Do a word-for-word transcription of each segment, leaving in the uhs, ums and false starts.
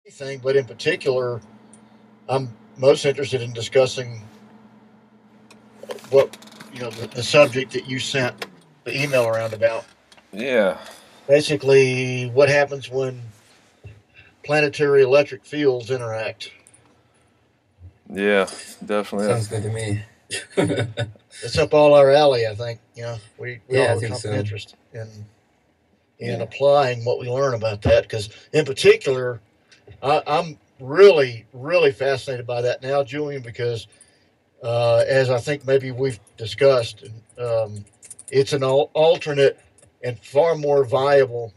anything, but in particular, I'm most interested in discussing what you know the, the subject that you sent the email around about. Yeah, Basically, what happens when planetary electric fields interact. yeah, definitely. Sounds good to me. It's up all our alley, I think. You know, we, we Yeah, all I have a think common so. interest in in Yeah, applying what we learn about that. Because, in particular, I, I'm really, really fascinated by that now, Julian, because uh, as I think maybe we've discussed, um, it's an al- alternate and far more viable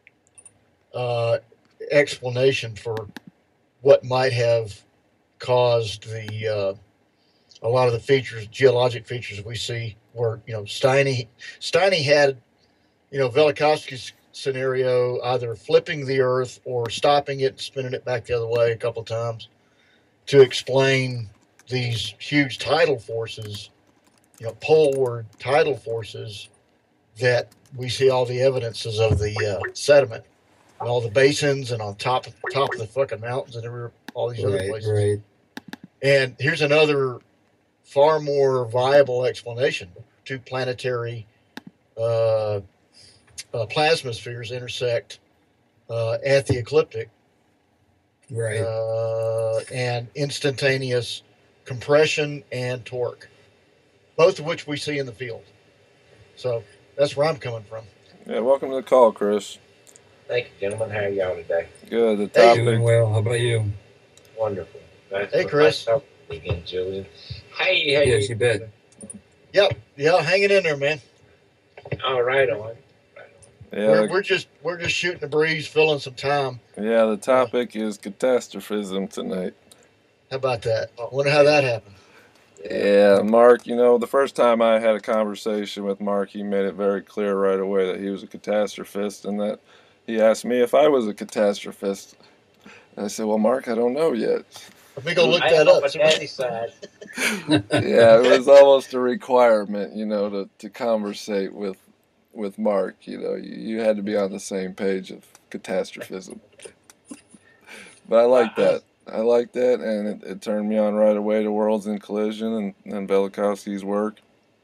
uh, explanation for what might have caused the uh, a lot of the features, geologic features we see. Where you know Steiny Steiny had you know Velikovsky's scenario either flipping the Earth or stopping it and spinning it back the other way a couple of times to explain these huge tidal forces, you know, poleward tidal forces that we see all the evidences of the uh, sediment and all the basins and on top top of the fucking mountains and every, all these other Right, places. right. And here's another far more viable explanation: two planetary uh, uh, plasmaspheres intersect uh, at the ecliptic, Right. uh, and instantaneous compression and torque, both of which we see in the field. So that's where I'm coming from. yeah. Welcome to the call, Chris. Thank you, gentlemen. How are y'all today? Good. The Hey. Doing topic. well. How about you? Wonderful. Nice, Hey, Chris. Nice talking to you again, Julian. Hey, how Yes, you you bet. doing? Yep, yeah, hanging in there, man. All right on. Right Yeah, We're, the, we're just we're just shooting the breeze, filling some time. yeah. The topic is catastrophism tonight. How about that? on. Wonder how that happened. Yeah, Mark. You know, the first time I had a conversation with Mark, he made it very clear right away that he was a catastrophist, and that he asked me if I was a catastrophist. And I said, "Well, Mark, I don't know yet." Let me go look I that am on up. my See what- daddy's side. Yeah, it was almost a requirement, you know, to, to conversate with with Mark. You know, you, you had to be on the same page of catastrophism. But I like that. I like that, and it, it turned me on right away to Worlds in Collision and, and Velikovsky's work.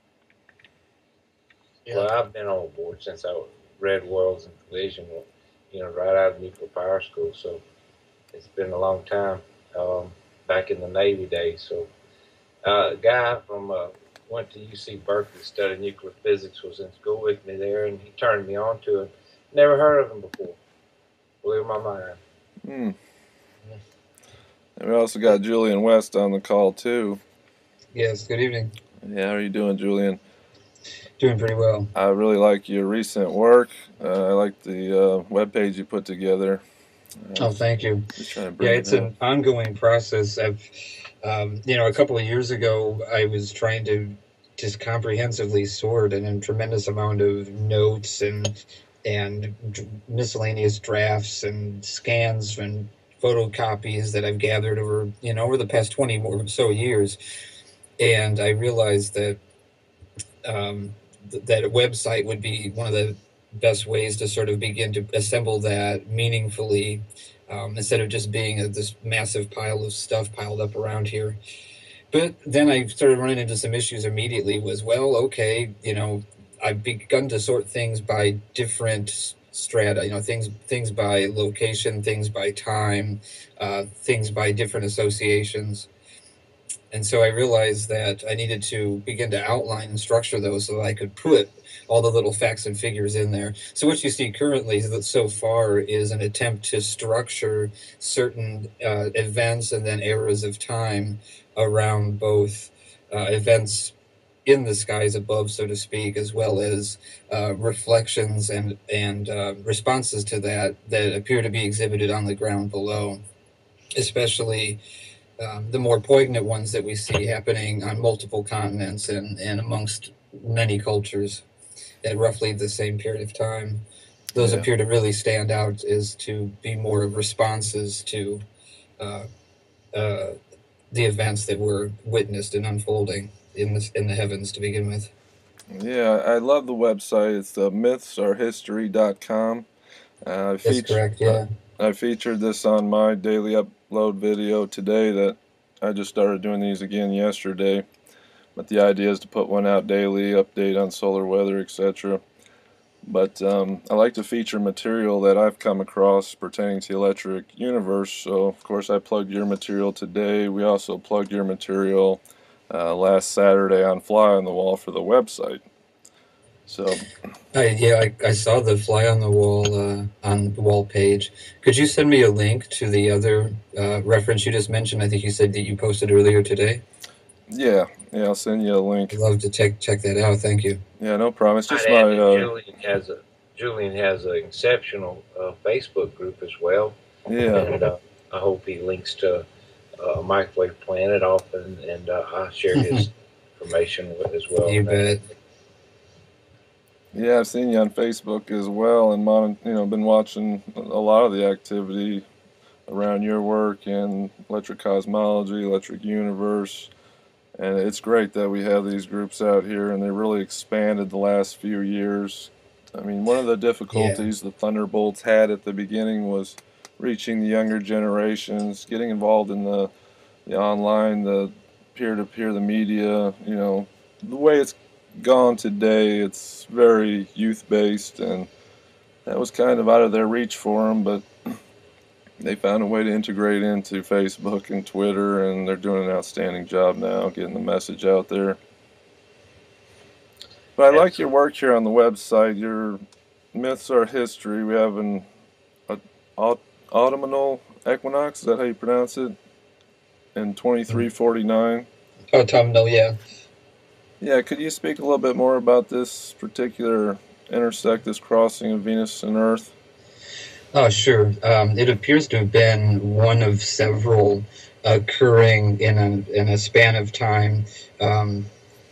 Yeah. Well, I've been on board since I read Worlds and Collision, you know, right out of nuclear power school. So it's been a long time, um, back in the Navy days. So uh, a guy from uh, went to U C Berkeley, studied nuclear physics, was in school with me there, and he turned me on to it. Never heard of him before. Blew my mind. Hmm. And we also got Julian West on the call, too. Yes, good evening. Yeah, how are you doing, Julian? Doing pretty well. I really like your recent work. Uh, I like the uh, webpage you put together. Uh, Oh, thank you. Just trying to bring Yeah, it it's up. an ongoing process. I've, um, you know, a couple of years ago, I was trying to just comprehensively sort an, a tremendous amount of notes and and d- miscellaneous drafts and scans and photocopies that I've gathered over, you know, over the past twenty or so years. And I realized that um, th- that a website would be one of the best ways to sort of begin to assemble that meaningfully, um, instead of just being a, this massive pile of stuff piled up around here. But then I started running into some issues immediately. Was, well, okay, you know, I've begun to sort things by different strata, you know, things things by location, things by time, uh, things by different associations. And so I realized that I needed to begin to outline and structure those so that I could put all the little facts and figures in there. So what you see currently is that so far is an attempt to structure certain uh, events and then eras of time around both uh, events in the skies above, so to speak, as well as uh, reflections and and uh, responses to that that appear to be exhibited on the ground below, especially um, the more poignant ones that we see happening on multiple continents and, and amongst many cultures at roughly the same period of time. Those Yeah. appear to really stand out as to be more of responses to uh, uh, the events that were witnessed and unfolding in the, in the heavens to begin with. Yeah, I love the website. It's uh, myths are history dot com. Uh, I That's feature, correct, yeah. I featured this on my daily upload video today that I just started doing these again yesterday. But the idea is to put one out daily, update on solar weather, et cetera. But um, I like to feature material that I've come across pertaining to the electric universe. So, of course, I plugged your material today. We also plugged your material uh, last Saturday on Fly on the Wall for the website. So, I, yeah, I, I saw the Fly on the Wall uh, on the wall page. Could you send me a link to the other uh, reference you just mentioned? I think you said that you posted earlier today. yeah, yeah, I'll send you a link. I'd love to check check that out. Thank you. Yeah, no problem. It's just I'd my. add that Uh, Julian has a Julian has an exceptional uh, Facebook group as well, yeah, and uh, I hope he links to uh, Microwave Planet often, and uh, I share his information with as well. You bet. yeah, I've seen you on Facebook as well, and mon- you know, been watching a lot of the activity around your work in electric cosmology, electric universe. And it's great that we have these groups out here, and they really expanded the last few years. I mean, one of the difficulties the Thunderbolts had at the beginning was reaching the younger generations, getting involved in the, the online, the peer-to-peer, the media. You know, the way it's gone today, it's very youth-based, and that was kind of out of their reach for them, but they found a way to integrate into Facebook and Twitter, and they're doing an outstanding job now getting the message out there. But I like your work here on the website. Your myths are history. We have an a, aut, autumnal equinox. Is that how you pronounce it? In twenty-three forty-nine. Autumnal, yeah. Yeah, could you speak a little bit more about this particular intersect, this crossing of Venus and Earth? Oh, sure. Um, it appears to have been one of several occurring in a, in a span of time um,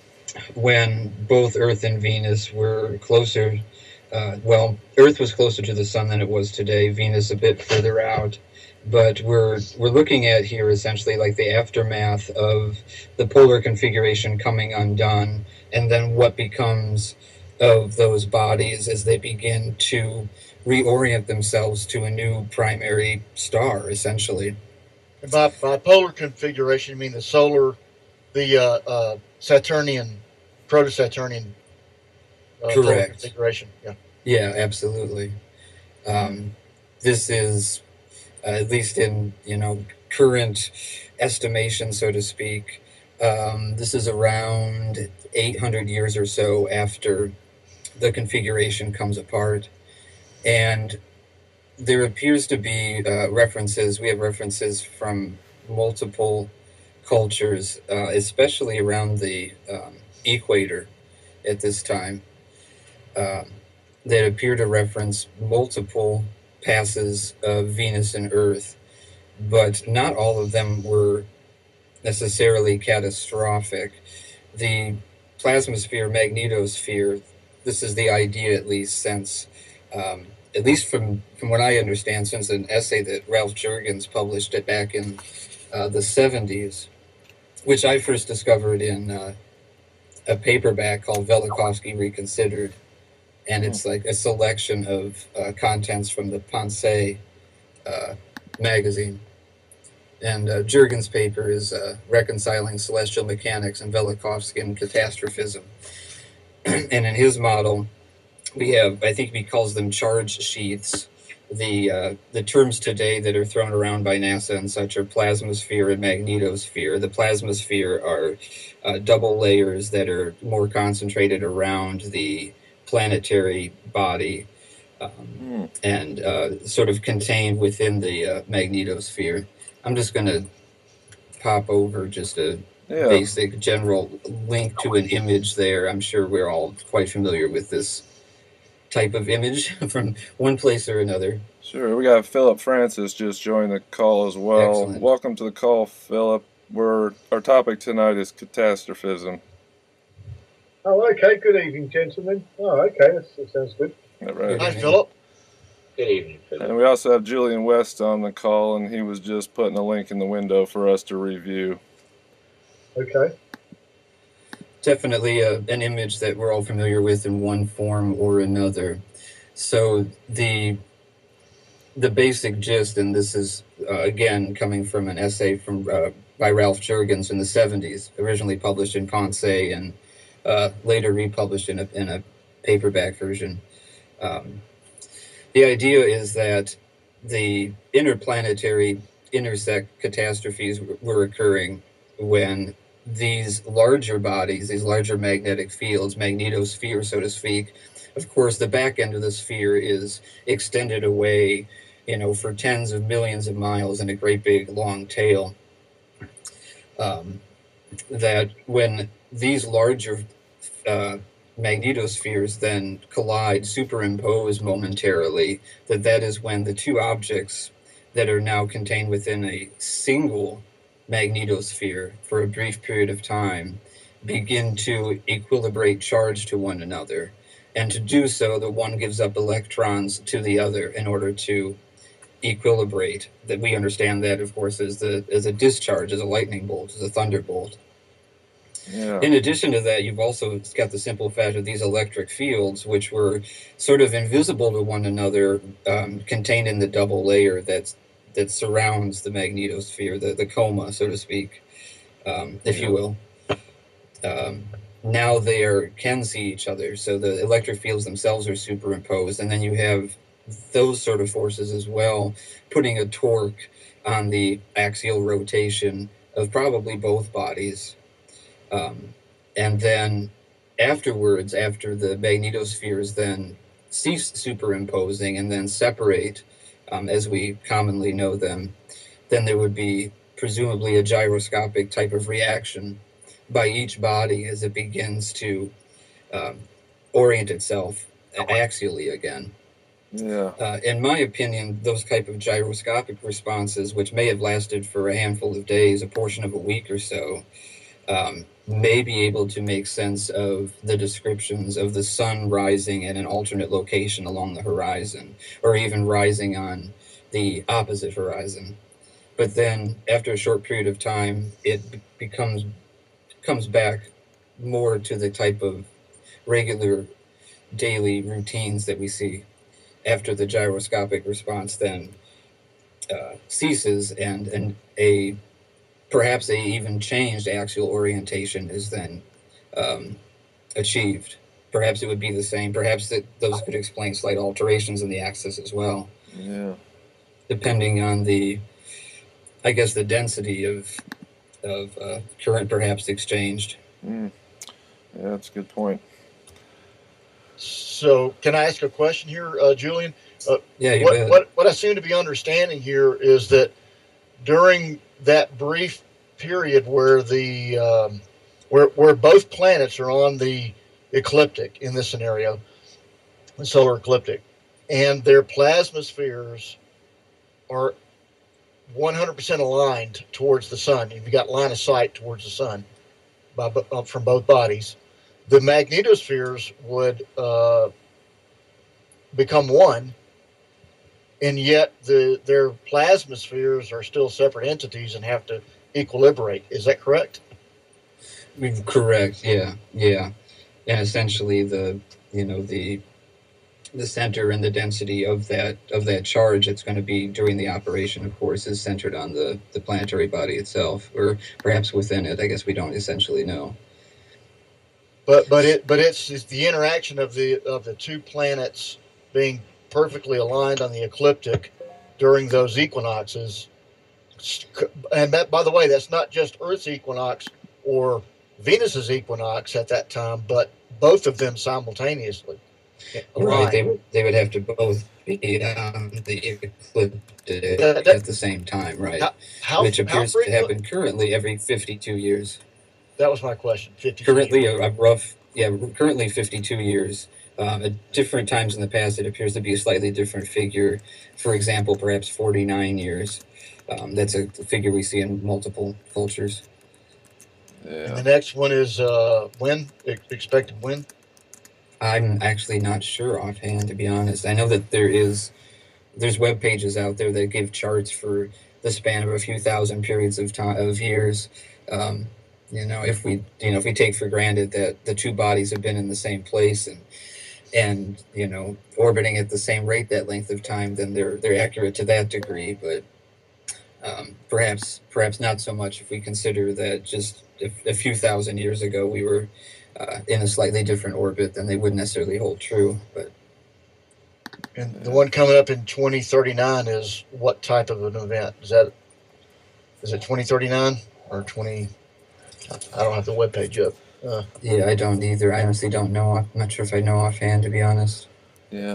when both Earth and Venus were closer. Uh, well, Earth was closer to the sun than it was today, Venus a bit further out. But we're we're looking at here essentially like the aftermath of the polar configuration coming undone, and then what becomes of those bodies as they begin to reorient themselves to a new primary star, essentially. And by, by polar configuration, you mean the solar, the uh, uh, Saturnian, proto-Saturnian uh, polar Correct. configuration. Yeah. Yeah, absolutely. Um, this is, uh, at least in, you know, current estimation, so to speak, um, this is around eight hundred years or so after the configuration comes apart. And there appears to be uh, references, we have references from multiple cultures, uh, especially around the um, equator at this time, um, that appear to reference multiple passes of Venus and Earth, but not all of them were necessarily catastrophic. The plasmasphere, magnetosphere, this is the idea at least since Um, at least from, from what I understand, since an essay that Ralph Jurgens published it back in uh, the seventies, which I first discovered in uh, a paperback called Velikovsky Reconsidered. And it's like a selection of uh, contents from the Pensée uh, magazine. And uh, Jurgens' paper is uh, Reconciling Celestial Mechanics and Velikovskian Catastrophism. And in his model, we have, I think he calls them charge sheaths. The uh, the terms today that are thrown around by NASA and such are plasmasphere and magnetosphere. The plasmasphere are uh, double layers that are more concentrated around the planetary body um, mm. and uh, sort of contained within the uh, magnetosphere. I'm just going to pop over just a yeah. basic general link to an image there. I'm sure we're all quite familiar with this type of image from one place or another. Sure. We got Philip Francis just joined the call as well. Excellent. Welcome to the call, Philip. We're, our topic tonight is catastrophism. Oh, okay. Good evening, gentlemen. Oh, okay. That's, that sounds good. All right. Hi, Philip. Good evening, Philip. And we also have Julian West on the call, and he was just putting a link in the window for us to review. Okay. Definitely a, an image that we're all familiar with in one form or another. So the the basic gist, and this is uh, again coming from an essay from uh, by Ralph Jurgens in the seventies, originally published in Pensée and uh, later republished in a, in a paperback version. Um, the idea is that the interplanetary intersect catastrophes w- were occurring when these larger bodies, these larger magnetic fields, magnetosphere, so to speak. Of course, the back end of the sphere is extended away, you know, for tens of millions of miles in a great big long tail. Um, that when these larger uh, magnetospheres then collide, superimpose momentarily, that that is when the two objects that are now contained within a single magnetosphere for a brief period of time begin to equilibrate charge to one another. And to do so, the one gives up electrons to the other in order to equilibrate. That we understand that, of course, as the as a discharge, as a lightning bolt, as a thunderbolt. Yeah. In addition to that, you've also got the simple fact of these electric fields, which were sort of invisible to one another, um, contained in the double layer that's that surrounds the magnetosphere, the, the coma, so to speak, um, if you will. Um, now they are, can see each other, so the electric fields themselves are superimposed, and then you have those sort of forces as well, putting a torque on the axial rotation of probably both bodies. Um, and then afterwards, after the magnetospheres then cease superimposing and then separate, um, as we commonly know them, then there would be presumably a gyroscopic type of reaction by each body as it begins to um, orient itself axially again. Yeah. Uh, in my opinion, those type of gyroscopic responses, which may have lasted for a handful of days, a portion of a week or so, um, may be able to make sense of the descriptions of the sun rising at an alternate location along the horizon, or even rising on the opposite horizon. But then, after a short period of time, it be- becomes comes back more to the type of regular daily routines that we see after the gyroscopic response then uh, ceases, and, and a perhaps a even changed axial orientation is then um, achieved. Perhaps it would be the same. Perhaps that those could explain slight alterations in the axis as well, Yeah. depending on the, I guess, the density of of uh, current perhaps exchanged. Mm. Yeah, that's a good point. So, can I ask a question here, uh, Julian? Uh, Yeah, you what, bet. what what I seem to be understanding here is that during that brief period where the um, where where both planets are on the ecliptic in this scenario, the solar ecliptic, and their plasma spheres are one hundred percent aligned towards the sun. You've got line of sight towards the sun by, uh, from both bodies. The magnetospheres would uh, become one, and yet the their plasma spheres are still separate entities and have to equilibrate. Is that correct? Correct. Yeah, yeah. And essentially, the you know the the center and the density of that of that charge that's going to be during the operation, of course, is centered on the the planetary body itself, or perhaps within it. I guess we don't essentially know. But but it but it's, it's the interaction of the of the two planets being perfectly aligned on the ecliptic during those equinoxes. And that, by the way, that's not just Earth's equinox or Venus's equinox at that time, but both of them simultaneously. Right, they would they would have to both be on the ecliptic Uh, that- at the same time, right? How, how, Which how appears to frequent- happen currently every fifty-two years. That was my question. Fifty Currently, a, a rough, yeah, currently fifty-two years. Um, at different times in the past, it appears to be a slightly different figure. For example, perhaps forty-nine years. Um, that's a figure we see in multiple cultures. And Yeah. the next one is uh, when ex- expected when. I'm actually not sure offhand, to be honest. I know that there is, there's web pages out there that give charts for the span of a few thousand periods of time of years. Um, you know, if we, you know, if we take for granted that the two bodies have been in the same place and and you know orbiting at the same rate that length of time, then they're they're accurate to that degree. But um, perhaps perhaps not so much if we consider that just a, a few thousand years ago we were uh, in a slightly different orbit, then they wouldn't necessarily hold true. But And the one coming up in twenty thirty-nine is what type of an event? Is that is it twenty thirty-nine or twenty? I don't have the webpage up. Uh, yeah, I don't either. I honestly don't know. I'm not sure if I know offhand, to be honest. Yeah.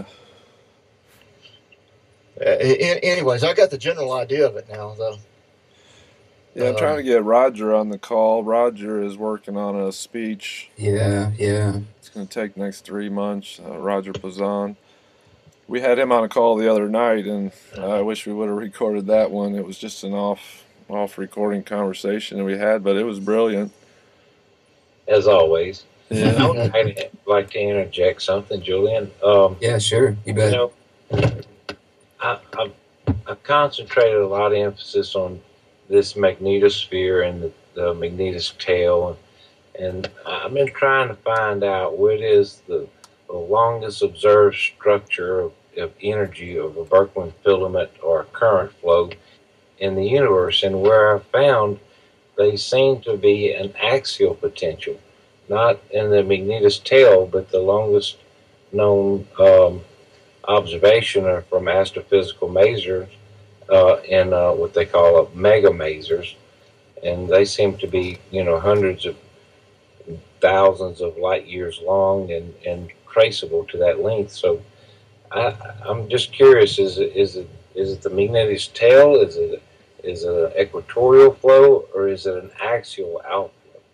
anyways, I got the general idea of it now, though. Yeah, I'm Uh, trying to get Roger on the call. Roger is working on a speech. Yeah, yeah. It's going to take next three months. Uh, Roger Pazan. We had him on a call the other night, and I wish we would have recorded that one. It was just an off off recording conversation that we had, but it was brilliant. As always. I Yeah. would kinda like to interject something, Julian. Um, Yeah, sure. You you bet. know, I, I, I concentrated a lot of emphasis on this magnetosphere and the, the magnetic tail, and I've been trying to find out what is the, the longest observed structure of, of energy of a Birkeland filament or a current flow in the universe, and where I found they seem to be an axial potential, not in the magnetic tail, but the longest known um, observation are from astrophysical masers uh, in uh, what they call a mega masers, and they seem to be, you know, hundreds of thousands of light years long and, and traceable to that length. So I, I'm just curious: is it is it is it the magnetic tail? Is it is it an equatorial flow, or is it an axial outflow?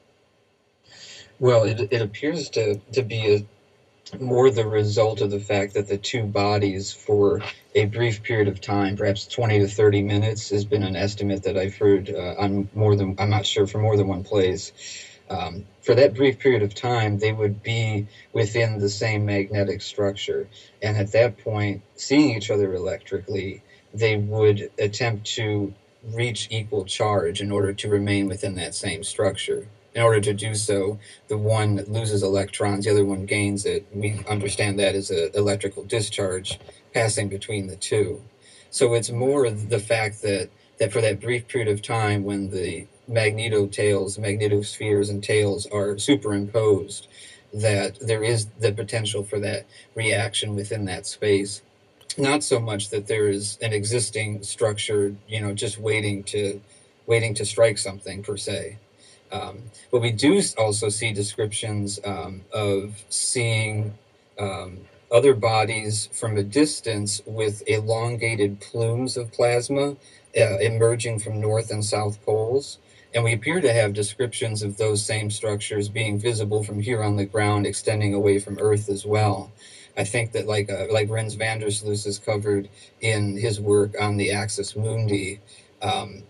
Well, it, it appears to, to be a, more the result of the fact that the two bodies, for a brief period of time, perhaps twenty to thirty minutes, has been an estimate that I've heard uh, on more than, I'm not sure, for more than one place. Um, for that brief period of time, they would be within the same magnetic structure. And at that point, seeing each other electrically, they would attempt to reach equal charge in order to remain within that same structure. In order to do so, the one loses electrons, the other one gains it. We understand that as an electrical discharge passing between the two. So it's more the fact that, that for that brief period of time when the magnetotails, magnetospheres and tails are superimposed, that there is the potential for that reaction within that space. Not so much that there is an existing structure, you know, just waiting to waiting to strike something per se. Um, but we do also see descriptions um, of seeing um, other bodies from a distance with elongated plumes of plasma uh, emerging from north and south poles. And we appear to have descriptions of those same structures being visible from here on the ground, extending away from Earth as well. I think that like uh, like Rens Vandersloot has covered in his work on the Axis Mundi, um,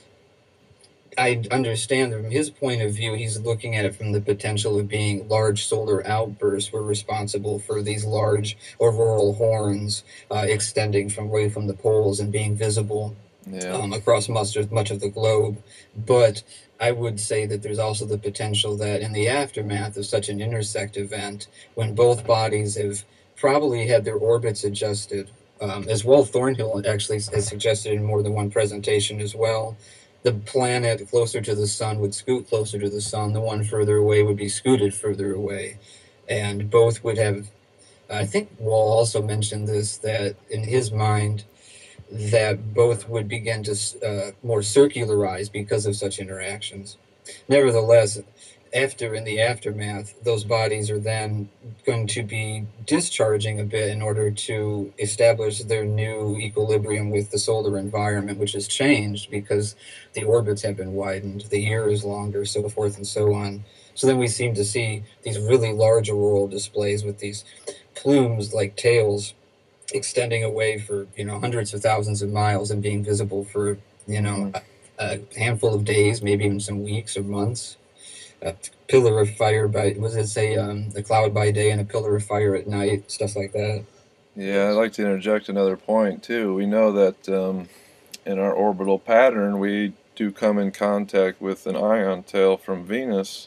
I understand that from his point of view, he's looking at it from the potential of being large solar outbursts were responsible for these large auroral horns uh, extending from away from the poles and being visible Yeah. um, across much of, much of the globe. But I would say that there's also the potential that in the aftermath of such an intersect event, when both bodies have probably had their orbits adjusted, um, as well, Thornhill actually has suggested in more than one presentation as well, the planet closer to the sun would scoot closer to the sun, the one further away would be scooted further away. And both would have, I think Wall also mentioned this, that in his mind, that both would begin to uh, more circularize because of such interactions. Nevertheless, after in the aftermath, those bodies are then going to be discharging a bit in order to establish their new equilibrium with the solar environment, which has changed because the orbits have been widened, the year is longer, so forth and so on. So then we seem to see these really large auroral displays with these plumes like tails extending away for, you know, hundreds of thousands of miles and being visible for, you know, a, a handful of days, maybe even some weeks or months. A pillar of fire by, was it say, um, a cloud by day and a pillar of fire at night, stuff like that. Yeah, I'd like to interject another point, too. We know that um, in our orbital pattern, we do come in contact with an ion tail from Venus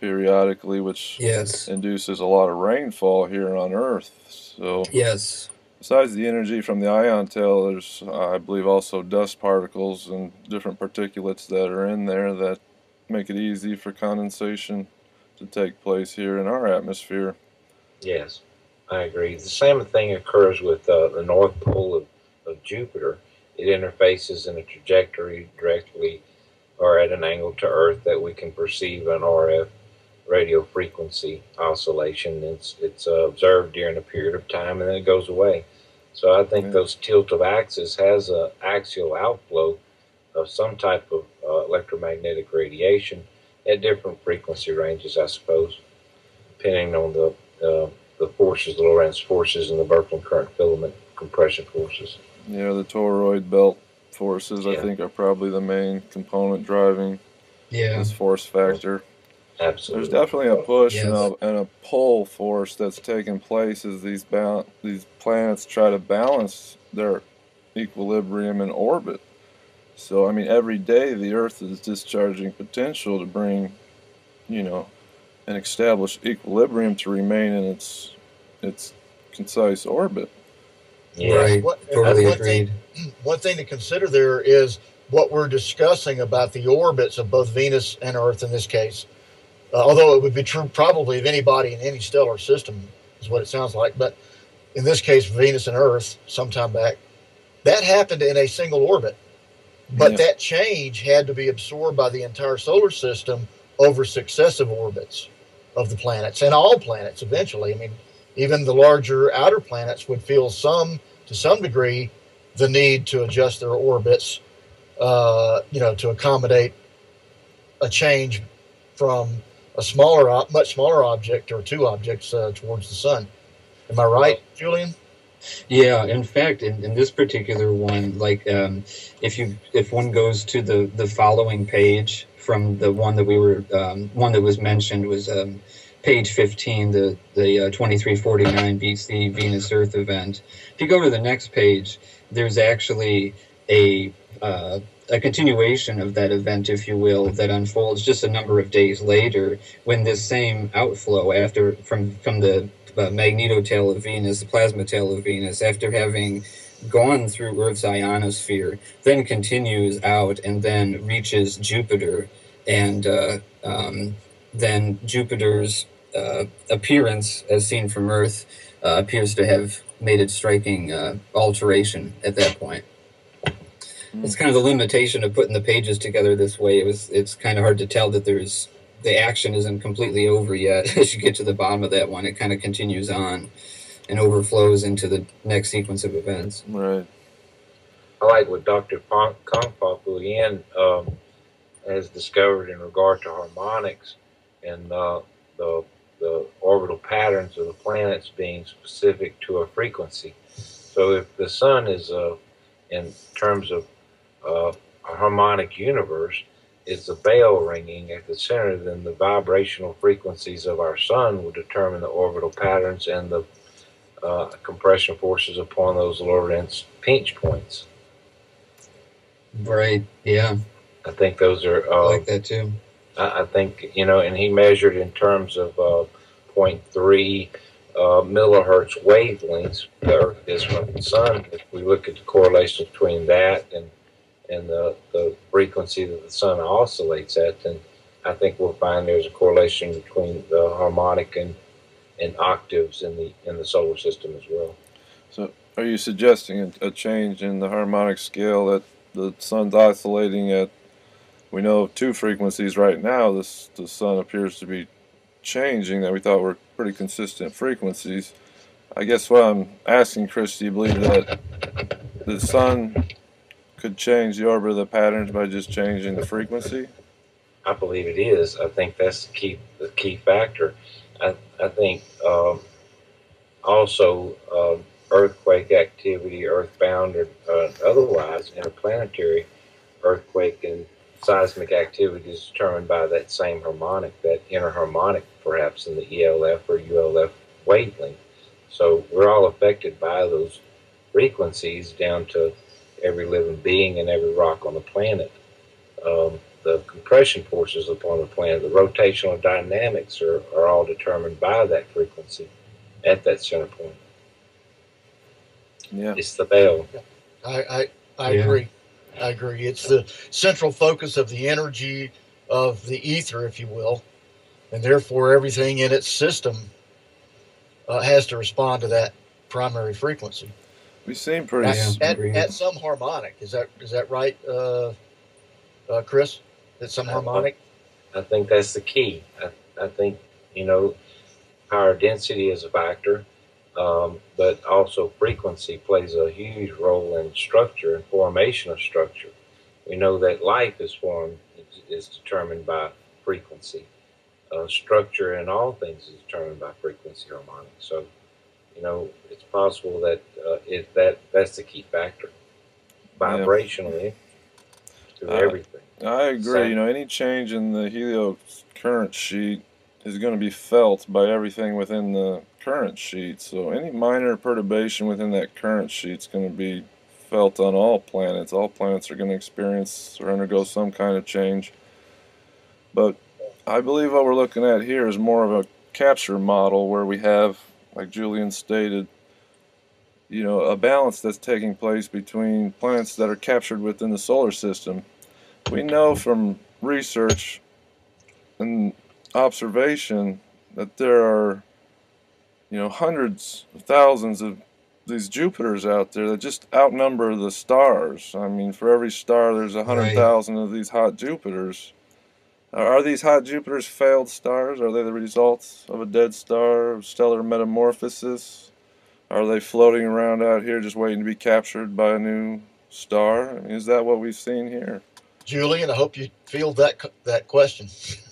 periodically, which Yes. induces a lot of rainfall here on Earth. So Yes. besides the energy from the ion tail, there's, uh, I believe, also dust particles and different particulates that are in there that make it easy for condensation to take place here in our atmosphere. Yes, I agree. The same thing occurs with uh, the North Pole of, of Jupiter. It interfaces in a trajectory directly or at an angle to Earth that we can perceive an R F radio frequency oscillation. It's it's uh, observed during a period of time and then it goes away. So I think Yeah. those tilt of axis has a axial outflow of some type of uh, electromagnetic radiation at different frequency ranges, I suppose, depending on the uh, the forces, the Lorentz forces, and the Birkeland current filament compression forces. Yeah, the toroid belt forces, I Yeah. think, are probably the main component driving Yeah. this force factor. Absolutely. There's definitely a push and, Yes. a, and a pull force that's taking place as these bal- these planets try to balance their equilibrium in orbit. So, I mean, every day the Earth is discharging potential to bring, you know, an established equilibrium to remain in its its concise orbit. Yeah. Right. What, and Totally one agreed. thing, one thing to consider there is what we're discussing about the orbits of both Venus and Earth in this case. Uh, although it would be true probably of anybody in any stellar system, is what it sounds like. But in this case, Venus and Earth, sometime back, that happened in a single orbit. But Yeah. that change had to be absorbed by the entire solar system over successive orbits of the planets and all planets eventually. I mean, even the larger outer planets would feel some, to some degree, the need to adjust their orbits, uh, you know, to accommodate a change from a smaller, much smaller object or two objects uh, towards the sun. Am I right, Julian? Yeah, in fact, in, in this particular one, like um, if you if one goes to the the following page from the one that we were um, one that was mentioned was um, page fifteen, the the uh, twenty-three forty-nine B C Venus Earth event. If you go to the next page, there's actually a uh, a continuation of that event, if you will, that unfolds just a number of days later when this same outflow after from from the uh, magnetotail of Venus, the plasma tail of Venus, after having gone through Earth's ionosphere, then continues out and then reaches Jupiter, and uh, um, then Jupiter's uh, appearance, as seen from Earth, uh, appears to have made its striking uh, alteration at that point. It's kind of the limitation of putting the pages together this way. It was it's kind of hard to tell that there's the action isn't completely over yet. As you get to the bottom of that one, it kind of continues on and overflows into the next sequence of events. Right. I like what Doctor Konfapulian um, has discovered in regard to harmonics and uh, the the orbital patterns of the planets being specific to a frequency. So if the sun is uh, in terms of uh, a harmonic universe, it's a bell ringing at the center, then the vibrational frequencies of our sun will determine the orbital patterns and the uh, compression forces upon those Lorentz pinch points. Right. Yeah. I think those are. Uh, I like that too. I, I think you know, and he measured in terms of uh, zero point three uh, millihertz wavelengths the Earth is from the sun. If we look at the correlation between that and and the, the frequency that the sun oscillates at, then I think we'll find there's a correlation between the harmonic and, and octaves in the in the solar system as well. So, are you suggesting a, a change in the harmonic scale that the sun's oscillating at? We know two frequencies right now. This the sun appears to be changing that we thought were pretty consistent frequencies. I guess what I'm asking, Chris, do you believe that the sun could change the orbit of the patterns by just changing the frequency? I believe it is. I think that's the key the key factor. I I think um, also um, earthquake activity, earthbound or uh, otherwise, interplanetary earthquake and seismic activity is determined by that same harmonic, that inner harmonic, perhaps in the E L F or U L F wavelength. So we're all affected by those frequencies down to every living being and every rock on the planet. Um, the compression forces upon the planet, the rotational dynamics are, are all determined by that frequency at that center point. Yeah. It's the bell. I, I, I Yeah. agree. I agree. It's the central focus of the energy of the ether, if you will, and therefore everything in its system uh, has to respond to that primary frequency We seem pretty. at, Yeah. s- at, agreed. at some harmonic. Is that is that right, uh, uh, Chris? At some harmonic? I think that's the key. I, I think, you know, power density is a factor, um, but also frequency plays a huge role in structure and formation of structure. We know that life is formed, is determined by frequency. Uh, structure in all things is determined by frequency harmonics. So, you know, it's possible that uh, if that that's the key factor, vibrationally to Uh, everything. I agree. You know, any change in the helio current sheet is going to be felt by everything within the current sheet. So any minor perturbation within that current sheet is going to be felt on all planets. All planets are going to experience or undergo some kind of change. But I believe what we're looking at here is more of a capture model where we have, like Julian stated, you know, a balance that's taking place between planets that are captured within the solar system. We know from research and observation that there are, you know, hundreds of thousands of these Jupiters out there that just outnumber the stars. I mean, for every star, there's a hundred thousand of these hot Jupiters. Are these hot Jupiters failed stars? Are they the results of a dead star, of stellar metamorphosis? Are they floating around out here just waiting to be captured by a new star? I mean, is that what we've seen here? Julian, I hope you field that that question.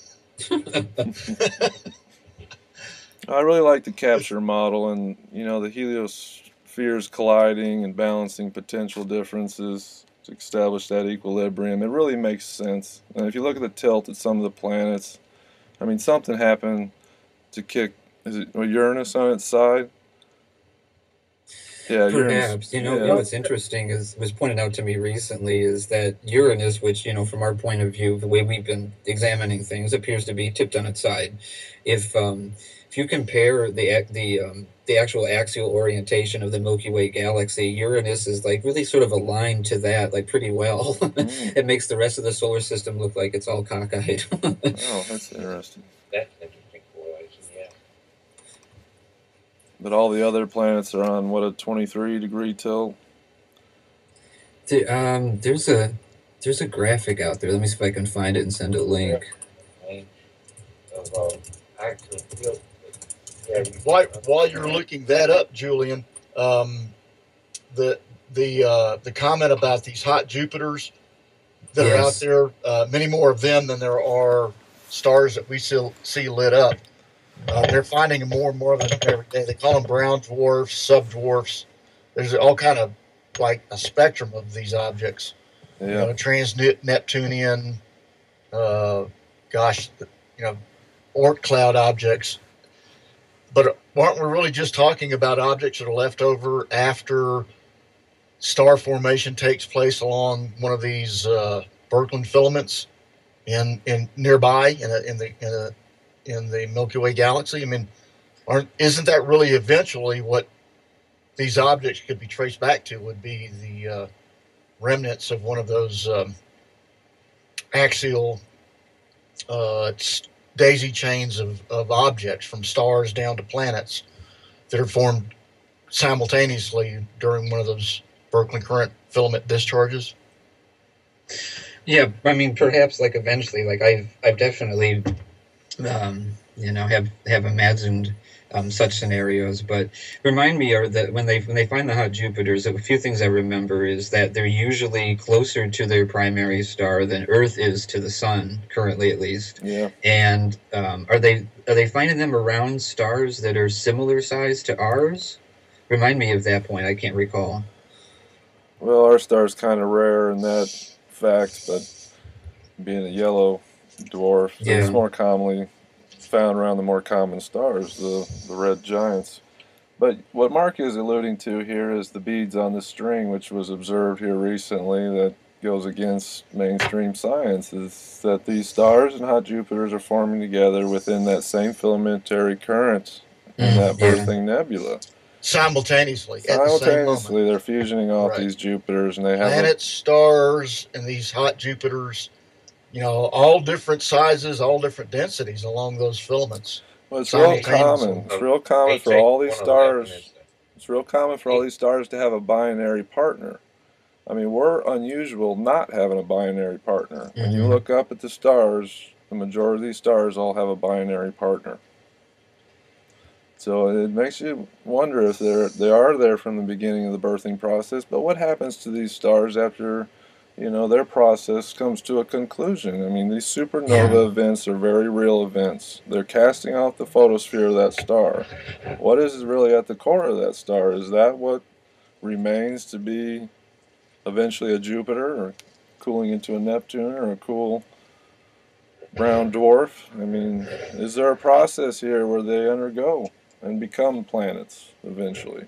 I really like the capture model, and you know, the heliospheres colliding and balancing potential differences to establish that equilibrium. It really makes sense. And if you look at the tilt at some of the planets, I mean, something happened to kick, is it Uranus on its side? Yeah, Uranus. Perhaps. You know, Yeah. you know what's interesting is was pointed out to me recently is that Uranus, which, you know, from our point of view, the way we've been examining things, appears to be tipped on its side. If um, if you compare the ac- the um, the actual axial orientation of the Milky Way galaxy, Uranus is like really sort of aligned to that, like pretty well. Mm. It makes the rest of the solar system look like it's all cockeyed. Oh, that's interesting. That's an interesting correlation, yeah. But all the other planets are on, what, a twenty-three degree tilt? The- um, there's a there's a graphic out there. Let me see if I can find it and send a link. Range of uh, actual field. Yeah, we- While, while you're looking that up, Julian, um, the the uh, the comment about these hot Jupiters that are out Yes. there, uh, many more of them than there are stars that we still see lit up. Uh, they're finding more and more of them every day. They call them brown dwarfs, subdwarfs. There's all kind of like a spectrum of these objects. You Yeah. know, trans-Neptunian, uh, gosh, you know, Oort cloud objects. But aren't we really just talking about objects that are left over after star formation takes place along one of these uh, Birkeland filaments in in nearby in a, in the in, a, in the Milky Way galaxy? I mean, aren't isn't that really eventually what these objects could be traced back to? Would be the uh, remnants of one of those um, axial uh, daisy chains of, of objects from stars down to planets that are formed simultaneously during one of those Birkeland current filament discharges. Yeah, I mean, perhaps like eventually, like I've I've definitely, um, you know, have have imagined um, such scenarios. But remind me, or that when they when they find the hot Jupiters, a few things I remember is that they're usually closer to their primary star than Earth is to the Sun, currently at least. Yeah. And um, are they are they finding them around stars that are similar size to ours? Remind me of that point. I can't recall. Well, our star's kind of rare in that fact, but being a yellow dwarf, Yeah. it's more commonly found around the more common stars, the, the red giants. But what Mark is alluding to here is the beads on the string, which was observed here recently, that goes against mainstream science, is that these stars and hot Jupiters are forming together within that same filamentary current in Mm, that yeah. birthing nebula. Simultaneously, at the same moment. Simultaneously, they're fusioning off Right. these Jupiters, and they have Planets, stars, and these hot Jupiters, you know, all different sizes, all different densities along those filaments. A, well, it's real Simultaneously. common. It's real common for all these H H one eleven stars. is It's real common for all these stars to have a binary partner. I mean, we're unusual not having a binary partner. When you Mhm. look up at the stars, the majority of these stars all have a binary partner. So it makes you wonder if they're they are there from the beginning of the birthing process. But what happens to these stars after, you know, their process comes to a conclusion? I mean, these supernova Yeah. events are very real events. They're casting off the photosphere of that star. What is really at the core of that star? Is that what remains to be eventually a Jupiter, or cooling into a Neptune, or a cool brown dwarf? I mean, is there a process here where they undergo and become planets eventually?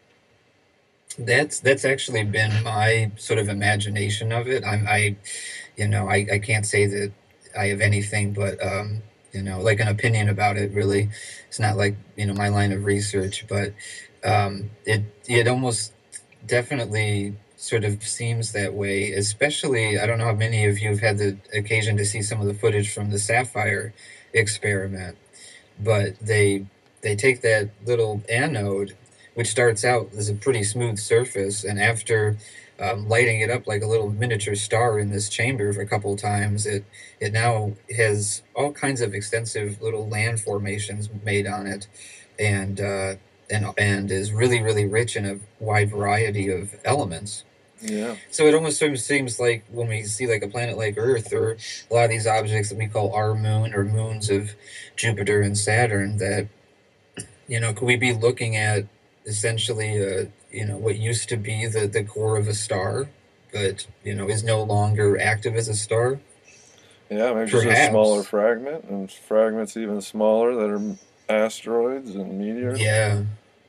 That's that's actually been my sort of imagination of it. I'm I, you know, I, I can't say that I have anything but um, you know, like an opinion about it. Really, it's not like you know my line of research, but um, it it almost definitely sort of seems that way. Especially, I don't know how many of you have had the occasion to see some of the footage from the Sapphire experiment, but they they take that little anode, which starts out as a pretty smooth surface, and after um, lighting it up like a little miniature star in this chamber for a couple of times, it it now has all kinds of extensive little land formations made on it, and uh, and and is really really rich in a wide variety of elements. Yeah. So it almost sort of seems like when we see like a planet like Earth, or a lot of these objects that we call our moon or moons of Jupiter and Saturn, that you know, could we be looking at essentially uh, you know what used to be the the core of a star, but you know is no longer active as a star? Yeah, maybe just a Perhaps. smaller fragment, and fragments even smaller that are asteroids and meteors. Yeah.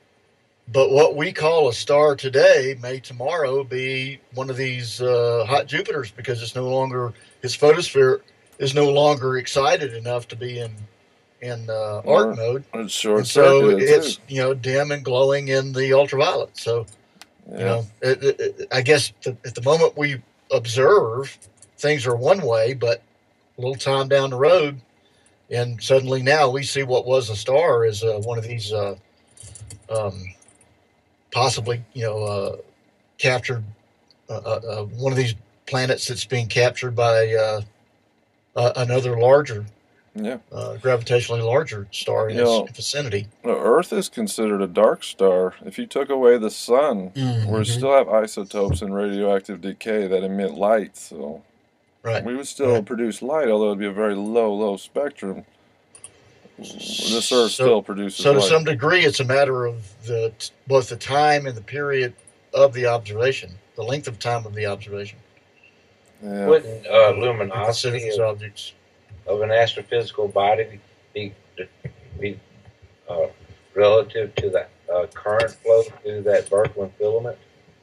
But what we call a star today may tomorrow be one of these uh, hot Jupiters, because it's no longer, his photosphere is no longer excited enough to be in in uh, Or- arc mode, It's short and so circuited it's too. you know dim and glowing in the ultraviolet. So Yeah. you know, it, it, it- I guess the, at the moment we observe, things are one way, but a little time down the road, and suddenly now we see what was a star as uh, one of these uh, um, possibly, you know, uh, captured, uh, uh, uh, one of these planets that's being captured by uh, uh, another larger, Yeah. uh, gravitationally larger star in You know, its vicinity. Well, Earth is considered a dark star. If you took away the sun, Mhm. we still have isotopes and radioactive decay that emit light. So Right. we would still Right. produce light, although it'd be a very low, low spectrum. This Earth So- still produces So to light. some degree, it's a matter of the both the time and the period of the observation, the length of time of the observation. Yeah. Wouldn't uh, We consider luminosity these of, objects. of an astrophysical body be be uh, relative to the uh, current flow through that Birkeland filament?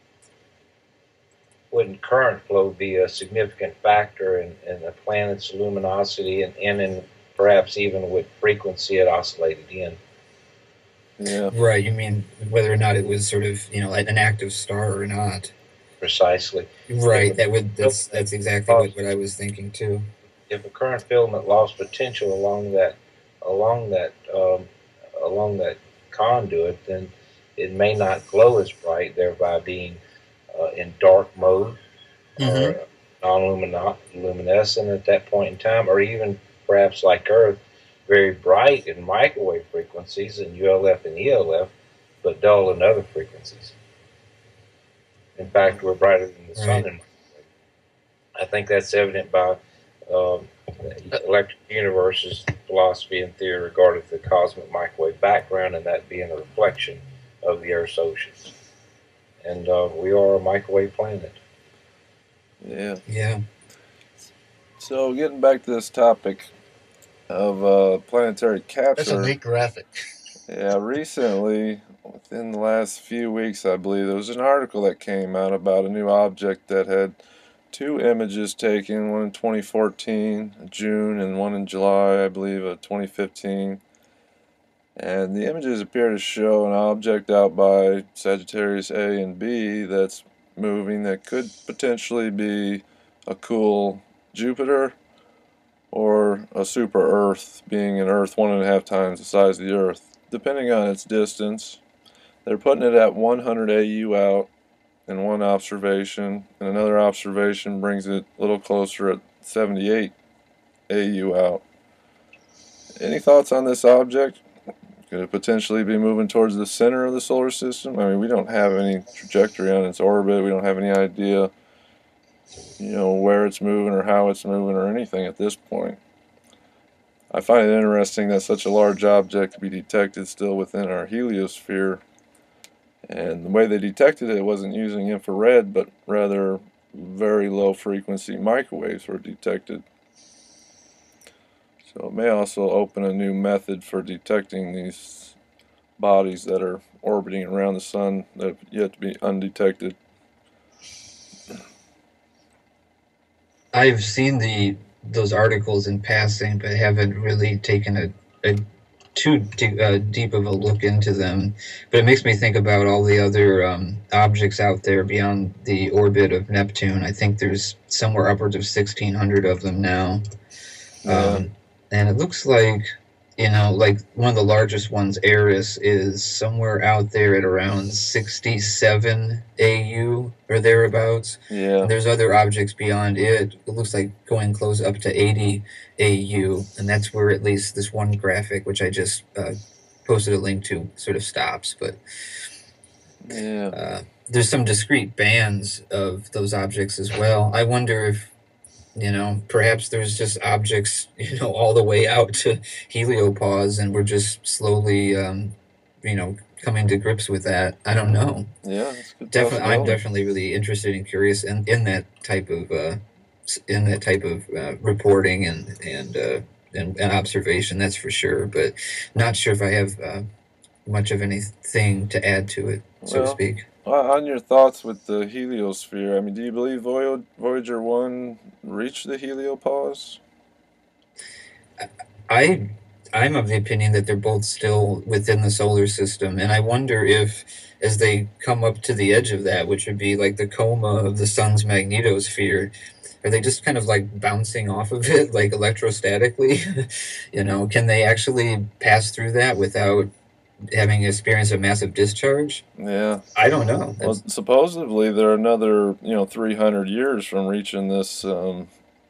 Wouldn't current flow be a significant factor in, in a planet's luminosity, and, and in perhaps even with frequency it oscillated in? Yeah. Right. You mean whether or not it was sort of you know like an active star or not? Precisely. Right. That would that's that's exactly what, what I was thinking too. If a current filament lost potential along that along that um, along that conduit, then it may not glow as bright, thereby being uh, in dark mode Mhm. or non-luminescent at that point in time, or even perhaps like Earth, very bright in microwave frequencies and U L F and E L F, but dull in other frequencies. In fact, we're brighter than the sun Right. in microwave. I think that's evident by um, the electric universe's philosophy and theory regarding the cosmic microwave background, and that being a reflection of the Earth's oceans. And uh, we are a microwave planet. Yeah. Yeah. So getting back to this topic of uh, planetary That's a capture. neat graphic. Yeah, recently, within the last few weeks, I believe, there was an article that came out about a new object that had two images taken, one in twenty fourteen, June, and one in July, I believe, of twenty fifteen. And the images appear to show an object out by Sagittarius A and B that's moving that could potentially be a cool Jupiter or a super Earth, being an Earth one and a half times the size of the Earth, depending on its distance. They're putting it at one hundred A U out in one observation, and another observation brings it a little closer at seventy-eight A U out. Any thoughts on this object? Could it potentially be moving towards the center of the solar system? I mean, we don't have any trajectory on its orbit. We don't have any idea, you know, where it's moving or how it's moving or anything at this point. I find it interesting that such a large object could be detected still within our heliosphere. And the way they detected it wasn't using infrared, but rather very low frequency microwaves were detected. So it may also open a new method for detecting these bodies that are orbiting around the sun that have yet to be undetected. I've seen the those articles in passing, but haven't really taken a, a too deep, uh, deep of a look into them. But it makes me think about all the other um, objects out there beyond the orbit of Neptune. I think there's somewhere upwards of sixteen hundred of them now. Yeah. Um, and it looks like, you know, like one of the largest ones, Eris, is somewhere out there at around sixty-seven A U or thereabouts. Yeah. And there's other objects beyond it. It looks like going close up to eighty A U, and that's where at least this one graphic, which I just uh, posted a link to, sort of stops. But Yeah. uh, there's some discrete bands of those objects as well. I wonder if, you know, perhaps there's just objects, you know, all the way out to heliopause, and we're just slowly, um, you know, coming to grips with that. I don't know. Yeah, that's a good Definitely, I'm possibility. definitely really interested and curious in, in that type of uh, s- in that type of uh, reporting and and, uh, and and observation. That's for sure. But not sure if I have uh, much of anything to add to it, so to Well, speak. Uh, on your thoughts with the heliosphere, I mean, do you believe Voy- Voyager one reached the heliopause? I I'm of the opinion that they're both still within the solar system, and I wonder if, as they come up to the edge of that, which would be like the coma of the sun's magnetosphere, are they just kind of like bouncing off of it, like electrostatically? You know, can they actually pass through that without having experienced a massive discharge? Yeah. I don't know. Well, That's, supposedly they're another, you know, three hundred years from reaching this um,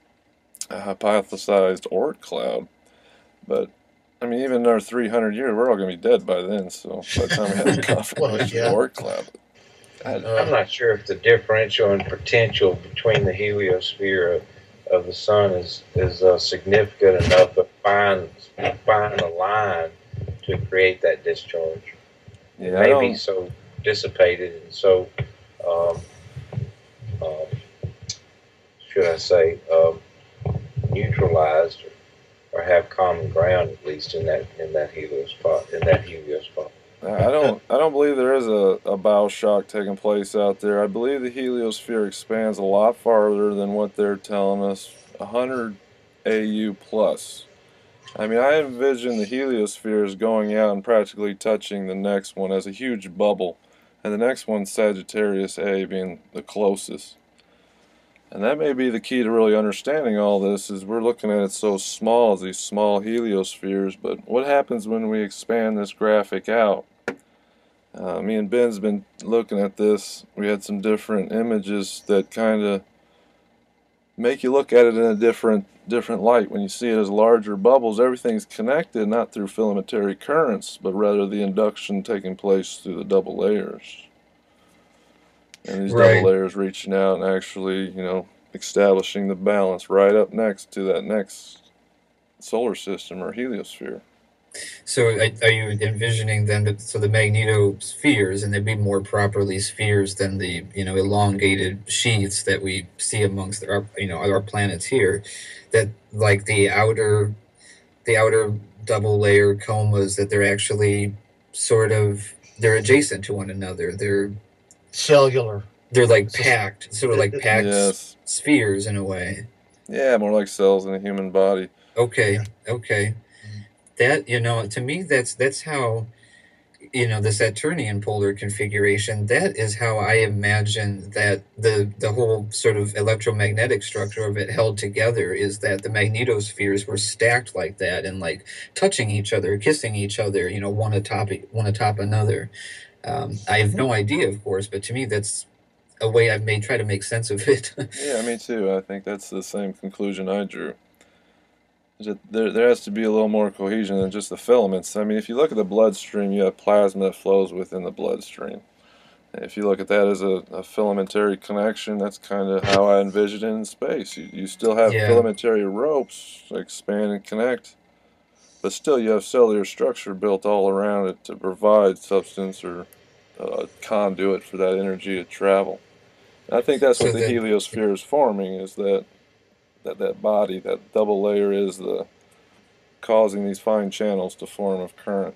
hypothesized Oort cloud. But, I mean, even in our three hundred years, we're all going to be dead by then. So by the time we have the confirmation yeah. of Oort cloud. I, I'm not sure if the differential in potential between the heliosphere of, of the sun is is uh, significant enough to find find a line to create that discharge. yeah, It I may don't, be so dissipated and so, um, um, should I say, um, neutralized or, or have common ground at least in that in that heliospot in that heliospot. I don't I don't believe there is a, a bow shock taking place out there. I believe the heliosphere expands a lot farther than what they're telling us, one hundred A U plus. I mean, I envision the heliosphere as going out and practically touching the next one as a huge bubble, and the next one, Sagittarius A, being the closest. And that may be the key to really understanding all this, is we're looking at it so small, these small heliospheres, but what happens when we expand this graphic out? Uh, me and Ben's been looking at this. We had some different images that kind of make you look at it in a different different light. When you see it as larger bubbles, everything's connected, not through filamentary currents, but rather the induction taking place through the double layers. And these Right. double layers reaching out and actually, you know, establishing the balance right up next to that next solar system or heliosphere. so are are you envisioning then that, so the magnetospheres, and they'd be more properly spheres than the, you know, elongated sheaths that we see amongst our, you know, our planets here, that like the outer the outer double layer comas, that they're actually sort of, they're adjacent to one another. They're Cellular. they're like It's just- packed, sort of like packed Yes. spheres in a way. Yeah, more like cells in a human body. Okay, Yeah. okay. That, you know, to me, that's that's how, you know, the Saturnian polar configuration, that is how I imagine that the the whole sort of electromagnetic structure of it held together, is that the magnetospheres were stacked like that and like touching each other, kissing each other, you know, one atop one atop another. Um, I have no idea, of course, but to me, that's a way I've made try to make sense of it. Yeah, me too. I think that's the same conclusion I drew. Just- There, there has to be a little more cohesion than just the filaments. I mean, if you look at the bloodstream, you have plasma that flows within the bloodstream. If you look at that as a, a filamentary connection, that's kind of how I envision it in space. You, you still have Yeah. filamentary ropes that expand and connect, but still you have cellular structure built all around it to provide substance or uh, conduit for that energy to travel. And I think that's So what the then- heliosphere is forming, is that, that that body, that double layer is the causing these fine channels to form of current.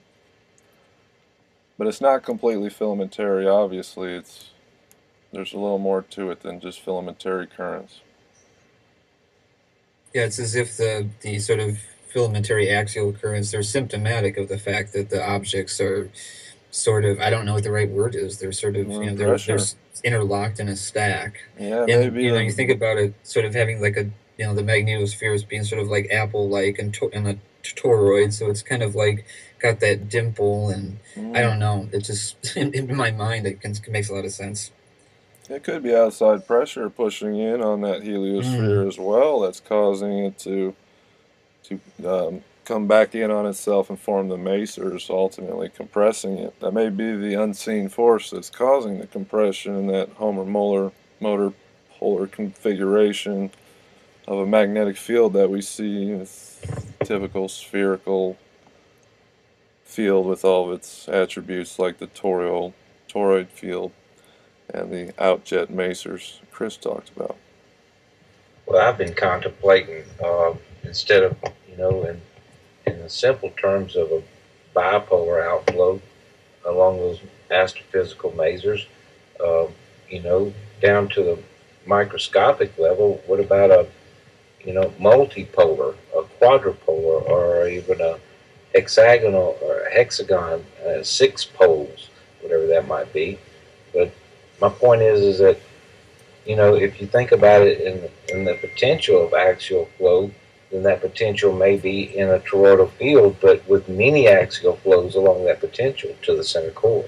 But it's not completely filamentary, obviously. It's there's a little more to it than just filamentary currents. Yeah, it's as if the the sort of filamentary axial currents, they're symptomatic of the fact that the objects are sort of, I don't know what the right word is. They're sort of, you know, they're, Pressure. they're interlocked in a stack. Yeah, And maybe. you know, the- you think about it sort of having like a, you know, the magnetospheres being sort of like apple-like and, to- and a toroid, so it's kind of like got that dimple, and Mm, I don't know. It just in, in my mind it can, makes a lot of sense. It could be outside pressure pushing in on that heliosphere as well. That's causing it to to um, come back in on itself and form the macers, ultimately compressing it. That may be the unseen force that's causing the compression in that homer-molar motor polar configuration of a magnetic field that we see with typical spherical field with all of its attributes, like the toroid, toroid field and the outjet macers Chris talked about. Well, I've been contemplating uh, instead of, you know, in in the simple terms of a bipolar outflow along those astrophysical masers, uh, you know, down to the microscopic level. What about a, you know, multipolar, a quadrupolar, or even a hexagonal or a hexagon, uh, six poles, whatever that might be? But my point is, is that, you know, if you think about it in the, in the potential of axial flow, then that potential may be in a toroidal field, but with many axial flows along that potential to the center core.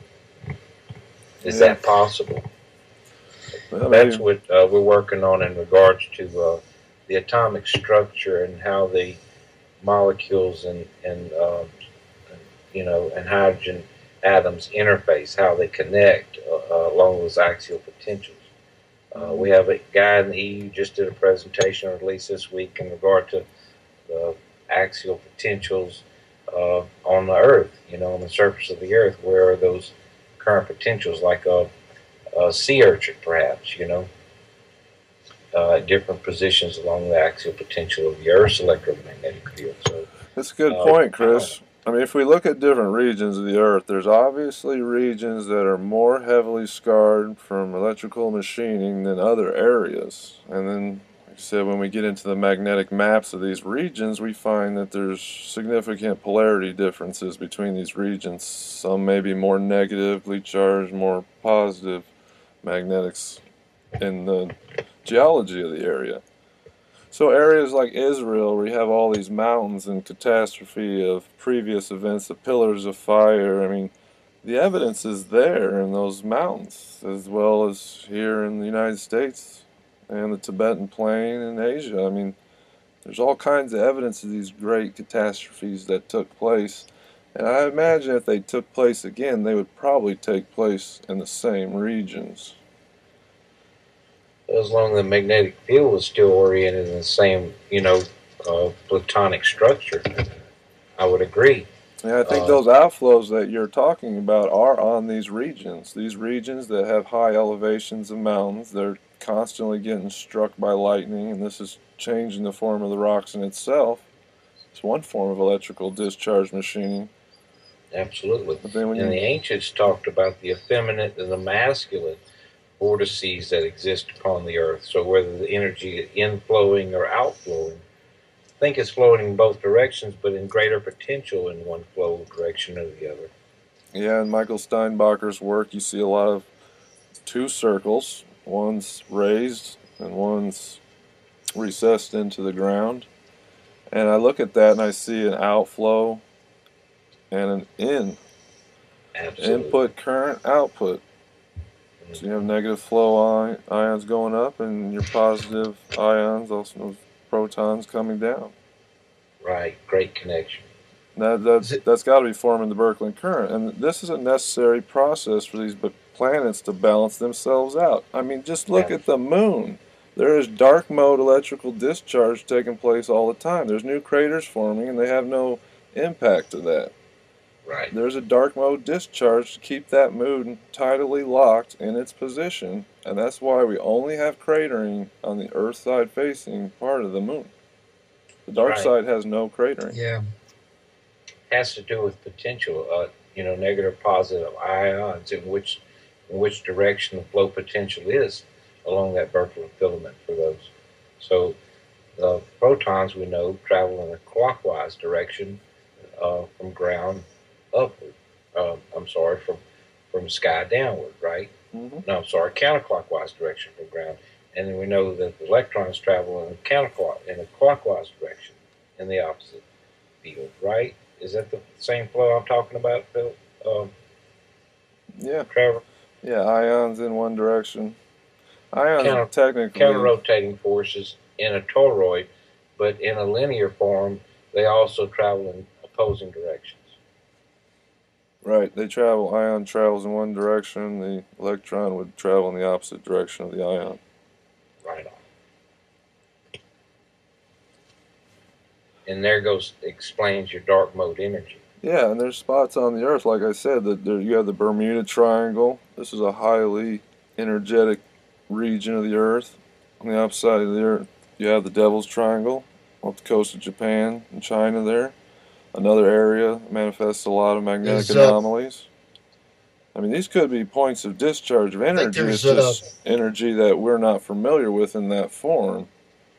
Is Yeah. that possible? Well, That's maybe- what uh, we're working on in regards to uh, the atomic structure and how the molecules and, and um, you know, and hydrogen atoms interface, how they connect uh, uh, along those axial potentials. Uh, we have a guy in the E U just did a presentation, or at least this week, in regard to the axial potentials uh, on the Earth, you know, on the surface of the Earth. Where are those current potentials, like a, a sea urchin, perhaps, you know, uh, at different positions along the axial potential of the Earth's electromagnetic field. So, That's a good Uh, point, Chris. I mean, if we look at different regions of the Earth, there's obviously regions that are more heavily scarred from electrical machining than other areas. And then, like I said, when we get into the magnetic maps of these regions, we find that there's significant polarity differences between these regions. Some may be more negatively charged, more positive magnetics in the geology of the area. So areas like Israel, where you have all these mountains and catastrophe of previous events, the pillars of fire, I mean, the evidence is there in those mountains, as well as here in the United States and the Tibetan Plain in Asia. I mean, there's all kinds of evidence of these great catastrophes that took place. And I imagine if they took place again, they would probably take place in the same regions. as long as the magnetic field was still oriented in the same, you know, uh, platonic structure, I would agree. Yeah, I think Uh, those outflows that you're talking about are on these regions. These regions that have high elevations of mountains, they're constantly getting struck by lightning, and this is changing the form of the rocks in itself. It's one form of electrical discharge machining. Absolutely. But then when And the you, ancients talked about the effeminate and the masculine vortices that exist upon the Earth. So whether the energy is inflowing or outflowing, I think it's flowing in both directions, but in greater potential in one flow direction or the other. Yeah, in Michael Steinbacher's work, you see a lot of two circles. One's raised and one's recessed into the ground. And I look at that and I see an outflow and an in. Absolutely. Input, current, output. So you have negative flow ions going up and your positive ions, also protons, coming down. Right, great connection. That, that, that's got to be forming the Birkeland current. And this is a necessary process for these planets to balance themselves out. I mean, just look Yeah. at the moon. There is dark mode electrical discharge taking place all the time. There's new craters forming and they have no impact to that. Right. There's a dark mode discharge to keep that moon tidally locked in its position, and that's why we only have cratering on the Earth side facing part of the moon. The dark Right. side has no cratering. Yeah. Has to do with potential, uh, you know, negative, positive ions, in which in which direction the flow potential is along that Birkeland filament for those. So the protons, we know, travel in a clockwise direction uh, from ground upward. Uh, I'm sorry, from from sky downward, right? Mm-hmm. No, I'm sorry, counterclockwise direction from ground. And then we know that the electrons travel in a counterclock in a clockwise direction in the opposite field, right? Is that the same flow I'm talking about, Phil? Um, Yeah. Trevor? Yeah, ions in one direction. Ions Counter- technically. Counter-rotating forces in a toroid, but in a linear form, they also travel in opposing directions. Right, they travel. Ion travels in one direction. The electron would travel in the opposite direction of the ion. Right on. And there goes explains your dark mode energy. Yeah, and there's spots on the Earth, like I said, that there, you have the Bermuda Triangle. This is a highly energetic region of the Earth. On the opposite side of the Earth, you have the Devil's Triangle off the coast of Japan and China there. Another area manifests a lot of magnetic Is, uh, anomalies. I mean, these could be points of discharge of energy. It's there's, uh, just energy that we're not familiar with in that form.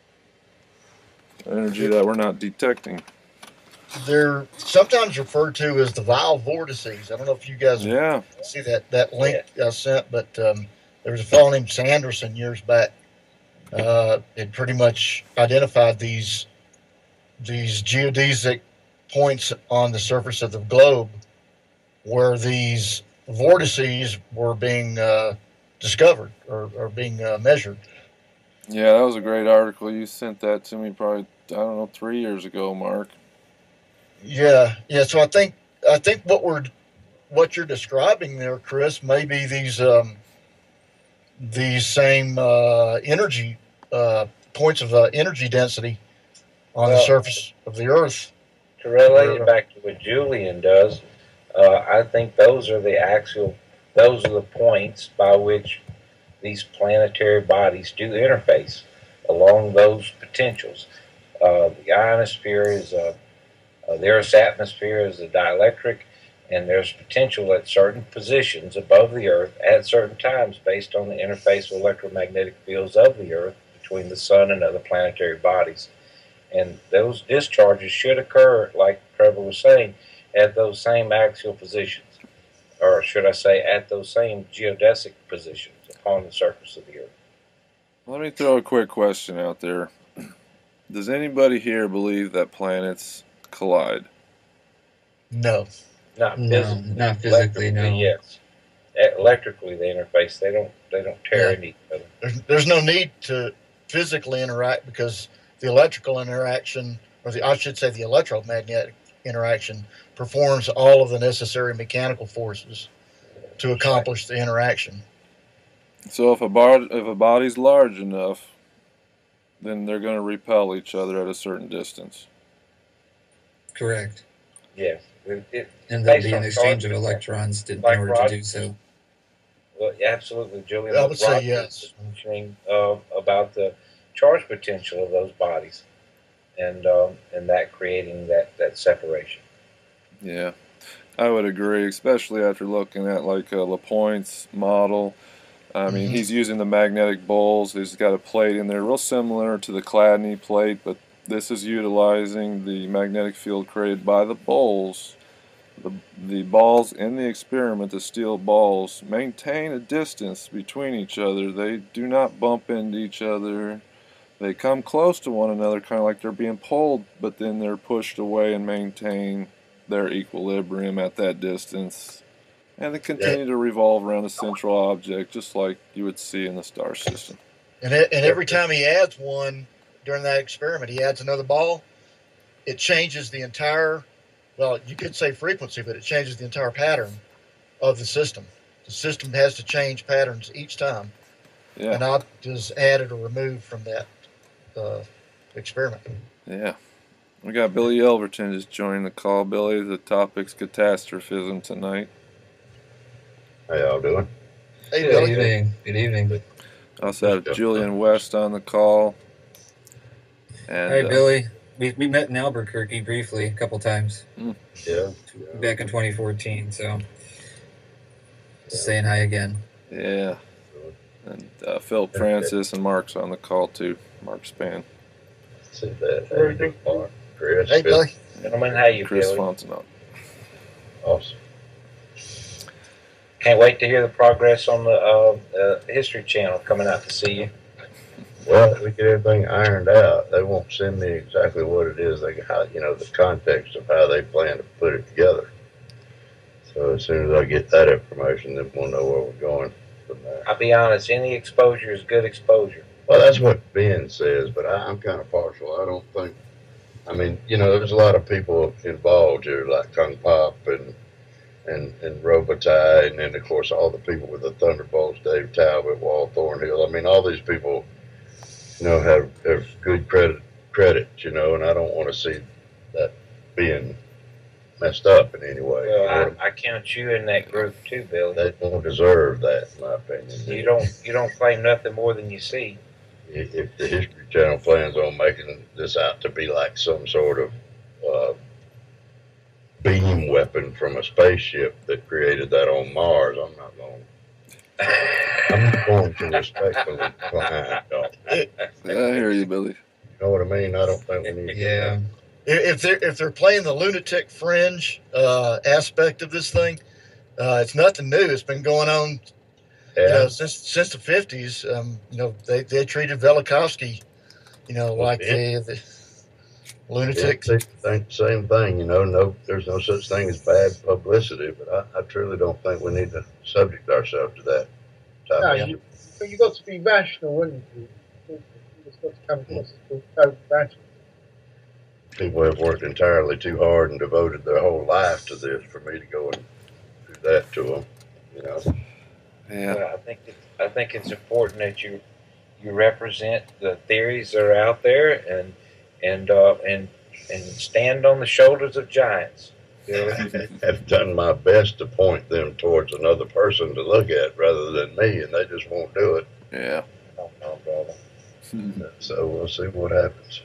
Energy that we're not detecting. They're sometimes referred to as the vile vortices. I don't know if you guys Yeah. see that, that link I sent, but um, there was a fellow named Sanderson years back. Uh, it pretty much identified these these geodesic points on the surface of the globe where these vortices were being uh, discovered or, or being uh, measured. Yeah, that was a great article. You sent that to me probably, I don't know, three years ago, Mark. Yeah, yeah. So I think I think what we're what you're describing there, Chris, may be these um, these same uh, energy uh, points of uh, energy density on the Well- surface of the Earth. To relate it back to what Julian does, uh, I think those are the actual, those are the points by which these planetary bodies do interface along those potentials. Uh, the ionosphere is a, uh, the Earth's atmosphere is a dielectric, and there's potential at certain positions above the Earth at certain times based on the interface of electromagnetic fields of the Earth between the Sun and other planetary bodies. And those discharges should occur, like Trevor was saying, at those same axial positions, or should I say, at those same geodesic positions upon the surface of the Earth. Let me throw a quick question out there. Does anybody here believe that planets collide? No. Not No, physically, not physically, no. electrically, yes. E- Electrically, they interface. They don't. They don't tear Yeah. into each other. There's, there's no need to physically interact because the electrical interaction, or the I should say the electromagnetic interaction, performs all of the necessary mechanical forces to accomplish the interaction. So if a bar, if a body's large enough, then they're going to repel each other at a certain distance. Correct. Yes. It, it, And there'll Based be an on exchange of charge, electrons to, like in order Roger- to do so. well, absolutely, Julian. I what would say Roger yes. was mentioning uh, about the charge potential of those bodies, and um, and that creating that that separation. Yeah, I would agree, especially after looking at like uh, LaPointe's model. I mean, Mhm. he's using the magnetic bowls. He's got a plate in there real similar to the Chladni plate, but this is utilizing the magnetic field created by the bowls. The, the balls in the experiment, the steel balls, maintain a distance between each other. They do not bump into each other. They come close to one another, kind of like they're being pulled, but then they're pushed away and maintain their equilibrium at that distance. And they continue to revolve around a central object, just like you would see in the star system. And it, and every time he adds one during that experiment, he adds another ball. It changes the entire, well, you could say frequency, but it changes the entire pattern of the system. The system has to change patterns each time. Yeah. An object is added or removed from that uh, experiment. Yeah. We got Billy Elverton just joining the call. Billy, the topic's catastrophism tonight. How y'all doing? Hey, Good Billy. evening. Good evening. Also have Julian West on the call. And, Hey, uh, Billy. We, we met in Albuquerque briefly a couple times Yeah. back in twenty fourteen, so just saying hi again. yeah. And uh, Philip Francis and Mark's on the call too. Mark Span. See that. How you doing, Mark? Chris. Hey, Billy. Gentlemen, how you Chris feeling? Fontenot. Awesome. Can't wait to hear the progress on the uh, uh, History Channel coming out to see you. Well, if we get everything ironed out, they won't send me exactly what it is. They, how, you know, the context of how they plan to put it together. So as soon as I get that information, then we'll know where we're going from there. I'll be honest, any exposure is good exposure. Well, that's what Ben says, but I, I'm kind of partial. I don't think. I mean, you know, there's a lot of people involved here, like Kung Pop and and and Robitaille, and then of course all the people with the Thunderbolts, Dave Talbot, Walt Thornhill. I mean, all these people, you know, have have good credit credit, you know, and I don't want to see that being messed up in any way. Well, You know, I, I count you in that group too, Billy. they don't deserve that, in my opinion. You don't you don't claim nothing more than you see. If if the History Channel plans on making this out to be like some sort of uh, beam weapon from a spaceship that created that on Mars, I'm not going. I'm going to respectfully decline, y'all. Yeah, I hear you, Billy. You know what I mean? I don't think we need. to- Yeah. If they're if they're playing the lunatic fringe uh, aspect of this thing, uh, it's nothing new. It's been going on, you know, Yeah. since since the fifties. Um, you know, they, they treated Velikovsky, you know, like the, the lunatic. They think the same thing, you know. No, there's no such thing as bad publicity, but I, I truly don't think we need to subject ourselves to that. Type No, of you, but you've got to be rational, wouldn't you? You've just got to come across as so rational. People have worked entirely too hard and devoted their whole life to this for me to go and do that to them, you know. Yeah. Well, I think it, I think it's important that you you represent the theories that are out there and and uh, and and stand on the shoulders of giants. Billy. I've done my best to point them towards another person to look at rather than me, and they just won't do it. Yeah. Oh, no, brother. So we'll see what happens.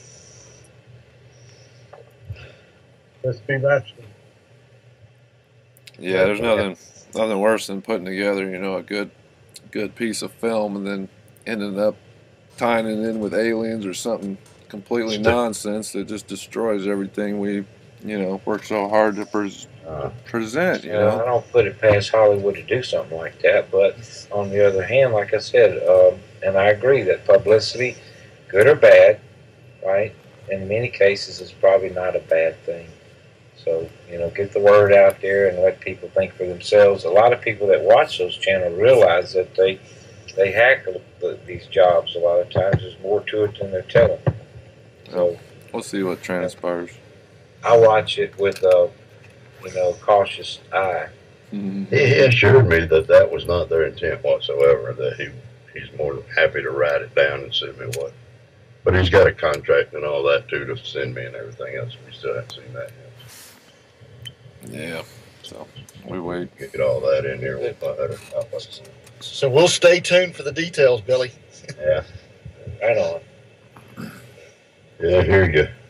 Let's be rational. Yeah, there's nothing nothing worse than putting together, you know, a good good piece of film and then ending up tying it in with aliens or something completely Stick- nonsense that just destroys everything we, you know, work so hard to pres Uh, present, you Yeah, I know. don't put it past Hollywood to do something like that. But on the other hand, like I said, um, and I agree that publicity, good or bad, right, in many cases is probably not a bad thing. So, you know, get the word out there and let people think for themselves. A lot of people that watch those channels realize that they they hack the, the, these jobs a lot of times. There's more to it than they're telling. So We'll see what transpires. I watch it with a, you know, cautious eye. Mhm. he, he assured me that that was not their intent whatsoever. That he he's more than happy to write it down and send me what. But he's got a contract and all that too to send me and everything else. We still haven't seen that yet. Yeah. So we wait. Get all that in here. We'll find out. So we'll stay tuned for the details, Billy. Yeah. Right on. Yeah. Here you go.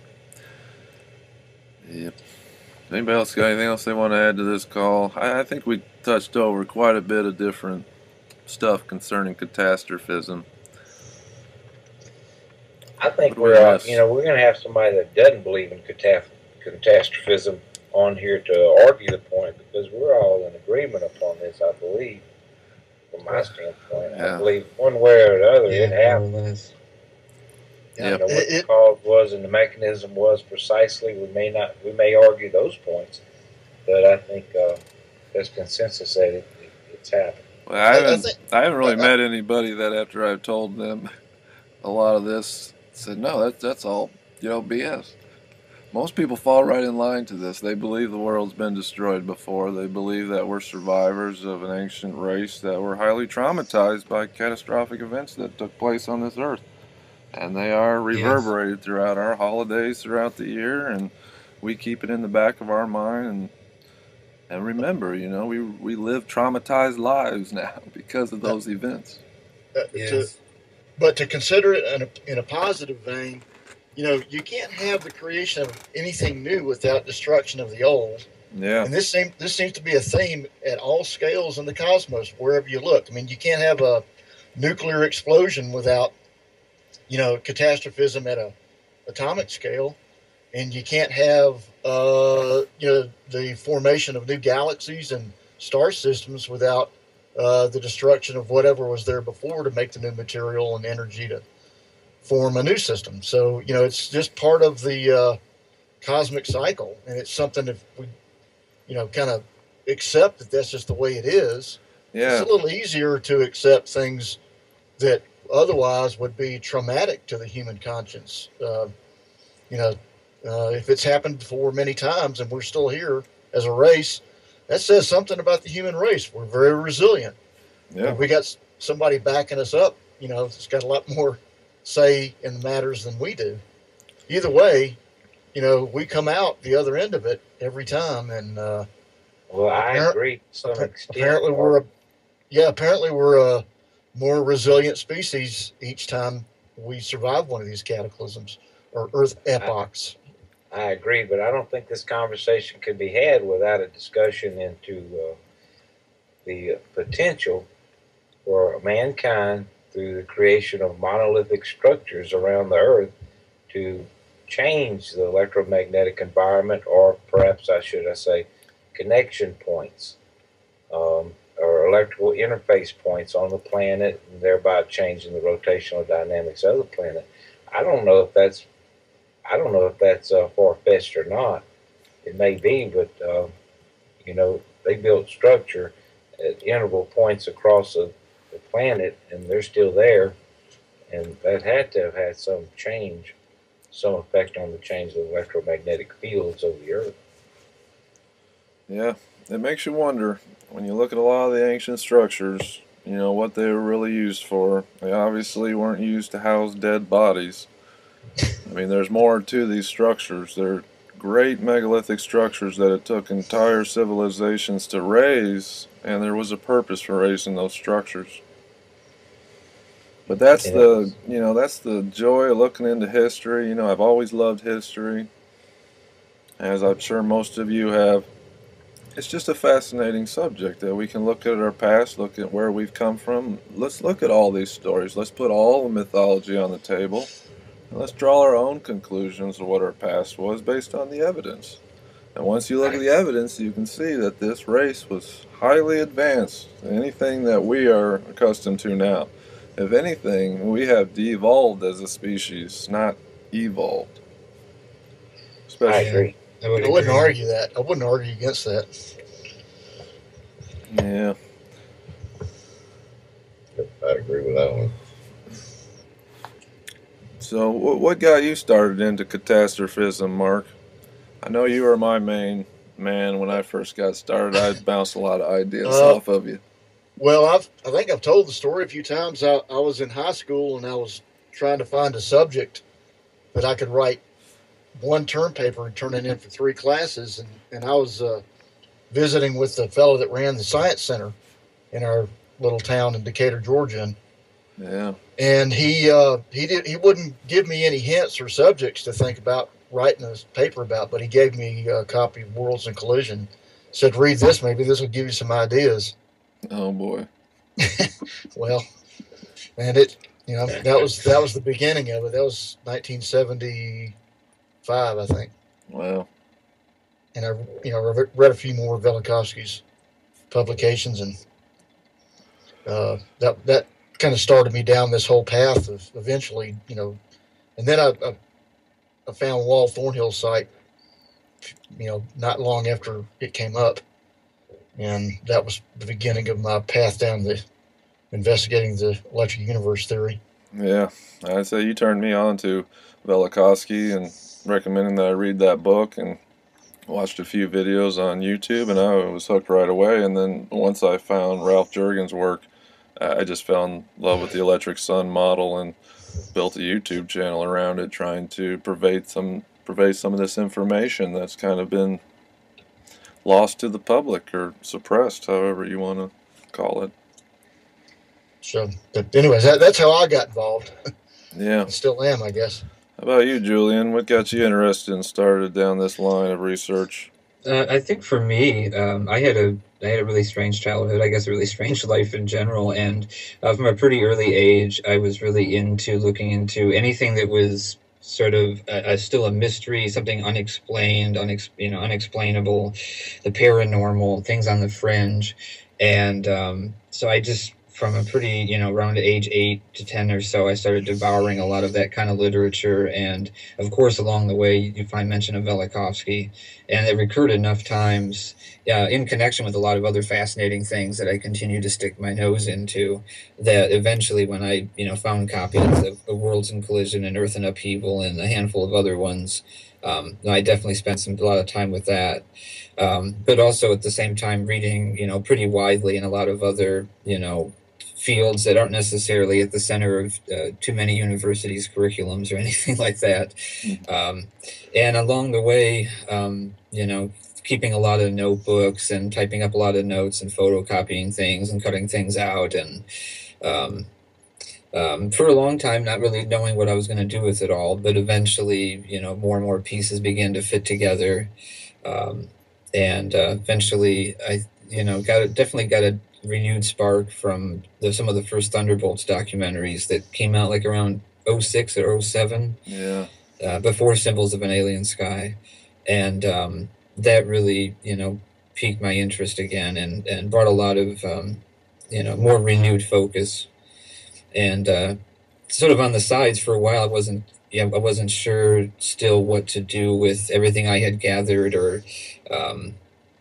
Yep. Anybody else got anything else they want to add to this call? I, I think we touched over quite a bit of different stuff concerning catastrophism. I think What do we we're, uh, miss? you know, we're going to have somebody that doesn't believe in cataf- catastrophism on here to argue the point, because we're all in agreement upon this, I believe, from my standpoint. Yeah. I believe one way or the other Yeah, it more or happened. less. Yeah. You know, what It- the it- cause was and the mechanism was precisely. We may not, we may argue those points, but I think uh, there's consensus that it, it, it's happened. Well, I I- I haven't, think- I haven't really I- met anybody that after I've told them a lot of this said, no, that's, that's all, you know, B S. Most people fall right in line to this. They believe the world's been destroyed before. They believe that we're survivors of an ancient race that were highly traumatized by catastrophic events that took place on this earth. And they are reverberated throughout our holidays throughout the year, and we keep it in the back of our mind. And and remember, you know, we we live traumatized lives now because of those events. uh, to, Yes. but to consider it in a, in a positive vein, you know, you can't have the creation of anything new without destruction of the old. Yeah, And this seems this seems to be a theme at all scales in the cosmos, wherever you look. I mean, you can't have a nuclear explosion without, you know, catastrophism at a atomic scale, and you can't have, uh, you know, the formation of new galaxies and star systems without uh, the destruction of whatever was there before to make the new material and energy to form a new system. So, you know, it's just part of the uh, cosmic cycle, and it's something if we, you know, kind of accept that that's just the way it is. yeah, It's a little easier to accept things that otherwise would be traumatic to the human conscience. Uh, you know, uh, if it's happened before many times and we're still here as a race, that says something about the human race. We're very resilient. yeah. We got s- somebody backing us up, you know, it's got a lot more say in the matters than we do. Either way, you know, we come out the other end of it every time. And uh, Well, I Appar- agree to some appa- extent. apparently we're a, yeah, apparently we're a more resilient species each time we survive one of these cataclysms or earth epochs. I agree, but I don't think this conversation can be had without a discussion into uh, the potential for mankind through the creation of monolithic structures around the earth to change the electromagnetic environment, or perhaps I should I say connection points um, or electrical interface points on the planet, and thereby changing the rotational dynamics of the planet. I don't know if that's I don't know if that's uh, far-fetched or not. It may be, but uh, you know, they built structure at interval points across the, the planet, and they're still there, and that had to have had some change, some effect on the change of the electromagnetic fields of the Earth. Yeah, it makes you wonder when you look at a lot of the ancient structures, you know, what they were really used for. They obviously weren't used to house dead bodies. I mean, there's more to these structures. They're great megalithic structures that it took entire civilizations to raise, and there was a purpose for raising those structures. But that's And it the, was- you know, that's the joy of looking into history. You know, I've always loved history, as I'm sure most of you have. It's just a fascinating subject that we can look at our past, look at where we've come from. Let's look at all these stories. Let's put all the mythology on the table. And let's draw our own conclusions of what our past was based on the evidence. And once you look at the evidence, you can see that this race was highly advanced than anything that we are accustomed to now. If anything, we have de-evolved as a species, not evolved. I Especially, agree. I would I wouldn't agree. argue that. I wouldn't argue against that. yeah. I agree with that one. So, wh- what got you started into catastrophism, Mark? I know you were my main man when I first got started. I bounced a lot of ideas Uh, off of you. Well, I've I think I've told the story a few times. I, I was in high school and I was trying to find a subject that I could write one term paper and turn it in for three classes, and, and I was uh, visiting with the fellow that ran the science center in our little town in Decatur, Georgia, and, Yeah. and he uh, he did he wouldn't give me any hints or subjects to think about writing a paper about, but he gave me a copy of Worlds in Collision. Said, read this, maybe this will give you some ideas. Oh boy. Well, and it, you know, that was that was the beginning of it. That was nineteen seventy-five, I think. Wow. And I, you know, re- read a few more of Velikovsky's publications, and uh, that that kind of started me down this whole path of eventually, you know, and then I, I, I found Wall Thornhill's site, you know, not long after it came up, and that was the beginning of my path down the investigating the electric universe theory. Yeah, I'd say you turned me on to Velikovsky and recommending that I read that book, and watched a few videos on YouTube, and I was hooked right away. And then once I found Ralph Jurgen's work, I just fell in love with the electric sun model and built a YouTube channel around it, trying to pervade some pervade some of this information that's kind of been lost to the public or suppressed, however you want to call it. So, but anyways, that, that's how I got involved. Yeah. I still am, I guess. How about you, Julian? What got you interested and started down this line of research? Uh, I think for me, um, I had a I had a really strange childhood. I guess a really strange life in general. And uh, from a pretty early age, I was really into looking into anything that was sort of uh, still a mystery, something unexplained, unex you know, unexplainable, the paranormal, things on the fringe. And um, so I just, from a pretty, you know, around age eight to ten or so, I started devouring a lot of that kind of literature. And of course, along the way, you find mention of Velikovsky, and it recurred enough times uh, in connection with a lot of other fascinating things that I continue to stick my nose into, that eventually when I, you know, found copies of, of Worlds in Collision and Earth in Upheaval and a handful of other ones, um, I definitely spent some a lot of time with that. Um, but also at the same time reading, you know, pretty widely in a lot of other, you know, fields that aren't necessarily at the center of uh, too many universities' curriculums or anything like that. Mm-hmm. Um, and along the way, um, you know, keeping a lot of notebooks and typing up a lot of notes and photocopying things and cutting things out. And um, um, for a long time, not really knowing what I was going to do with it all. But eventually, you know, more and more pieces began to fit together. Um, and uh, eventually, I, you know, got a, definitely got a renewed spark from the, some of the first Thunderbolts documentaries that came out like around oh six or oh seven, yeah, uh, before Symbols of an Alien Sky. And um, that really, you know, piqued my interest again, and, and brought a lot of, um, you know, more renewed focus. And uh, sort of on the sides for a while, I wasn't, yeah, I wasn't sure still what to do with everything I had gathered or, um,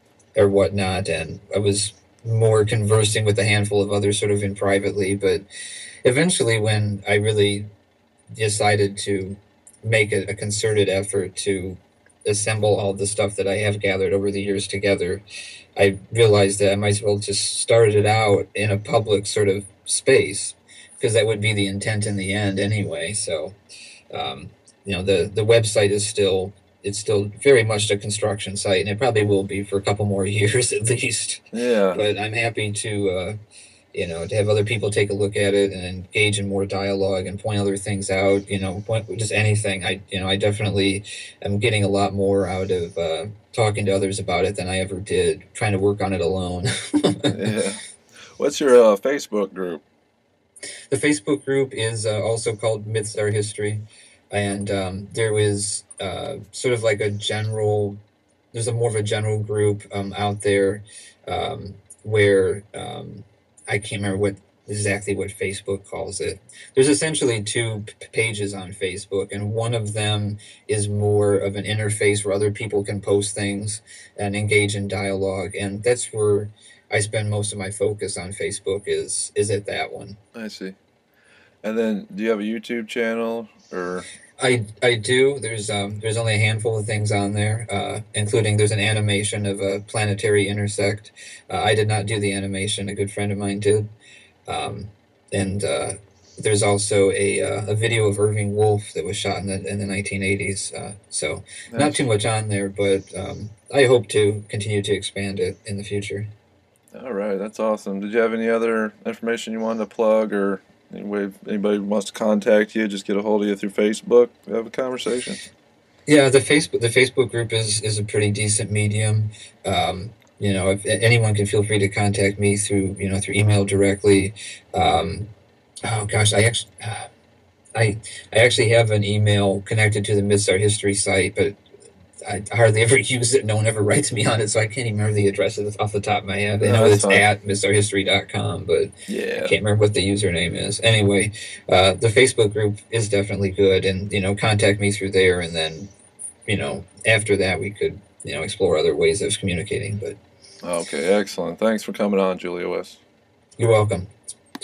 or whatnot. And I was more conversing with a handful of others sort of in privately. But eventually, when I really decided to make a, a concerted effort to assemble all the stuff that I have gathered over the years together, I realized that I might as well just start it out in a public sort of space, because that would be the intent in the end anyway. So, um, you know, the, the website is still, it's still very much a construction site, and it probably will be for a couple more years at least. Yeah. But I'm happy to, uh, you know, to have other people take a look at it and engage in more dialogue and point other things out, you know, point, just anything. I, you know, I definitely am getting a lot more out of uh, talking to others about it than I ever did trying to work on it alone. Yeah. What's your uh, Facebook group? The Facebook group is uh, also called Myths Are History. And um, there was uh, sort of like a general, there's a more of a general group um, out there um, where um, I can't remember what exactly what Facebook calls it. There's essentially two p- pages on Facebook, and one of them is more of an interface where other people can post things and engage in dialogue. And that's where I spend most of my focus on Facebook is is at that one. I see. And then, do you have a YouTube channel or? I I do. There's um there's only a handful of things on there, uh, including there's an animation of a planetary intersect. Uh, I did not do the animation. A good friend of mine did. Um, and uh, there's also a uh, a video of Irving Wolf that was shot in the in the nineteen eighties. Uh, so nice. Not too much on there, but um, I hope to continue to expand it in the future. All right, that's awesome. Did you have any other information you wanted to plug, or anyway, anybody wants to contact you, just get a hold of you through Facebook, have a conversation? Yeah, the Facebook the Facebook group is is a pretty decent medium. Um, you know, if anyone can feel free to contact me through, you know, through email directly. Um, oh gosh, I actually, uh, I, I actually have an email connected to the Myths Our History site, but I hardly ever use it. No one ever writes me on it, so I can't even remember the address off the top of my head. I No, know that's it's fine. at myths our history dot com, but I Yeah. can't remember what the username is. Anyway, uh, the Facebook group is definitely good, and, you know, contact me through there, and then, you know, after that we could, you know, explore other ways of communicating. But Okay, excellent. Thanks for coming on, Julius. you're welcome. It's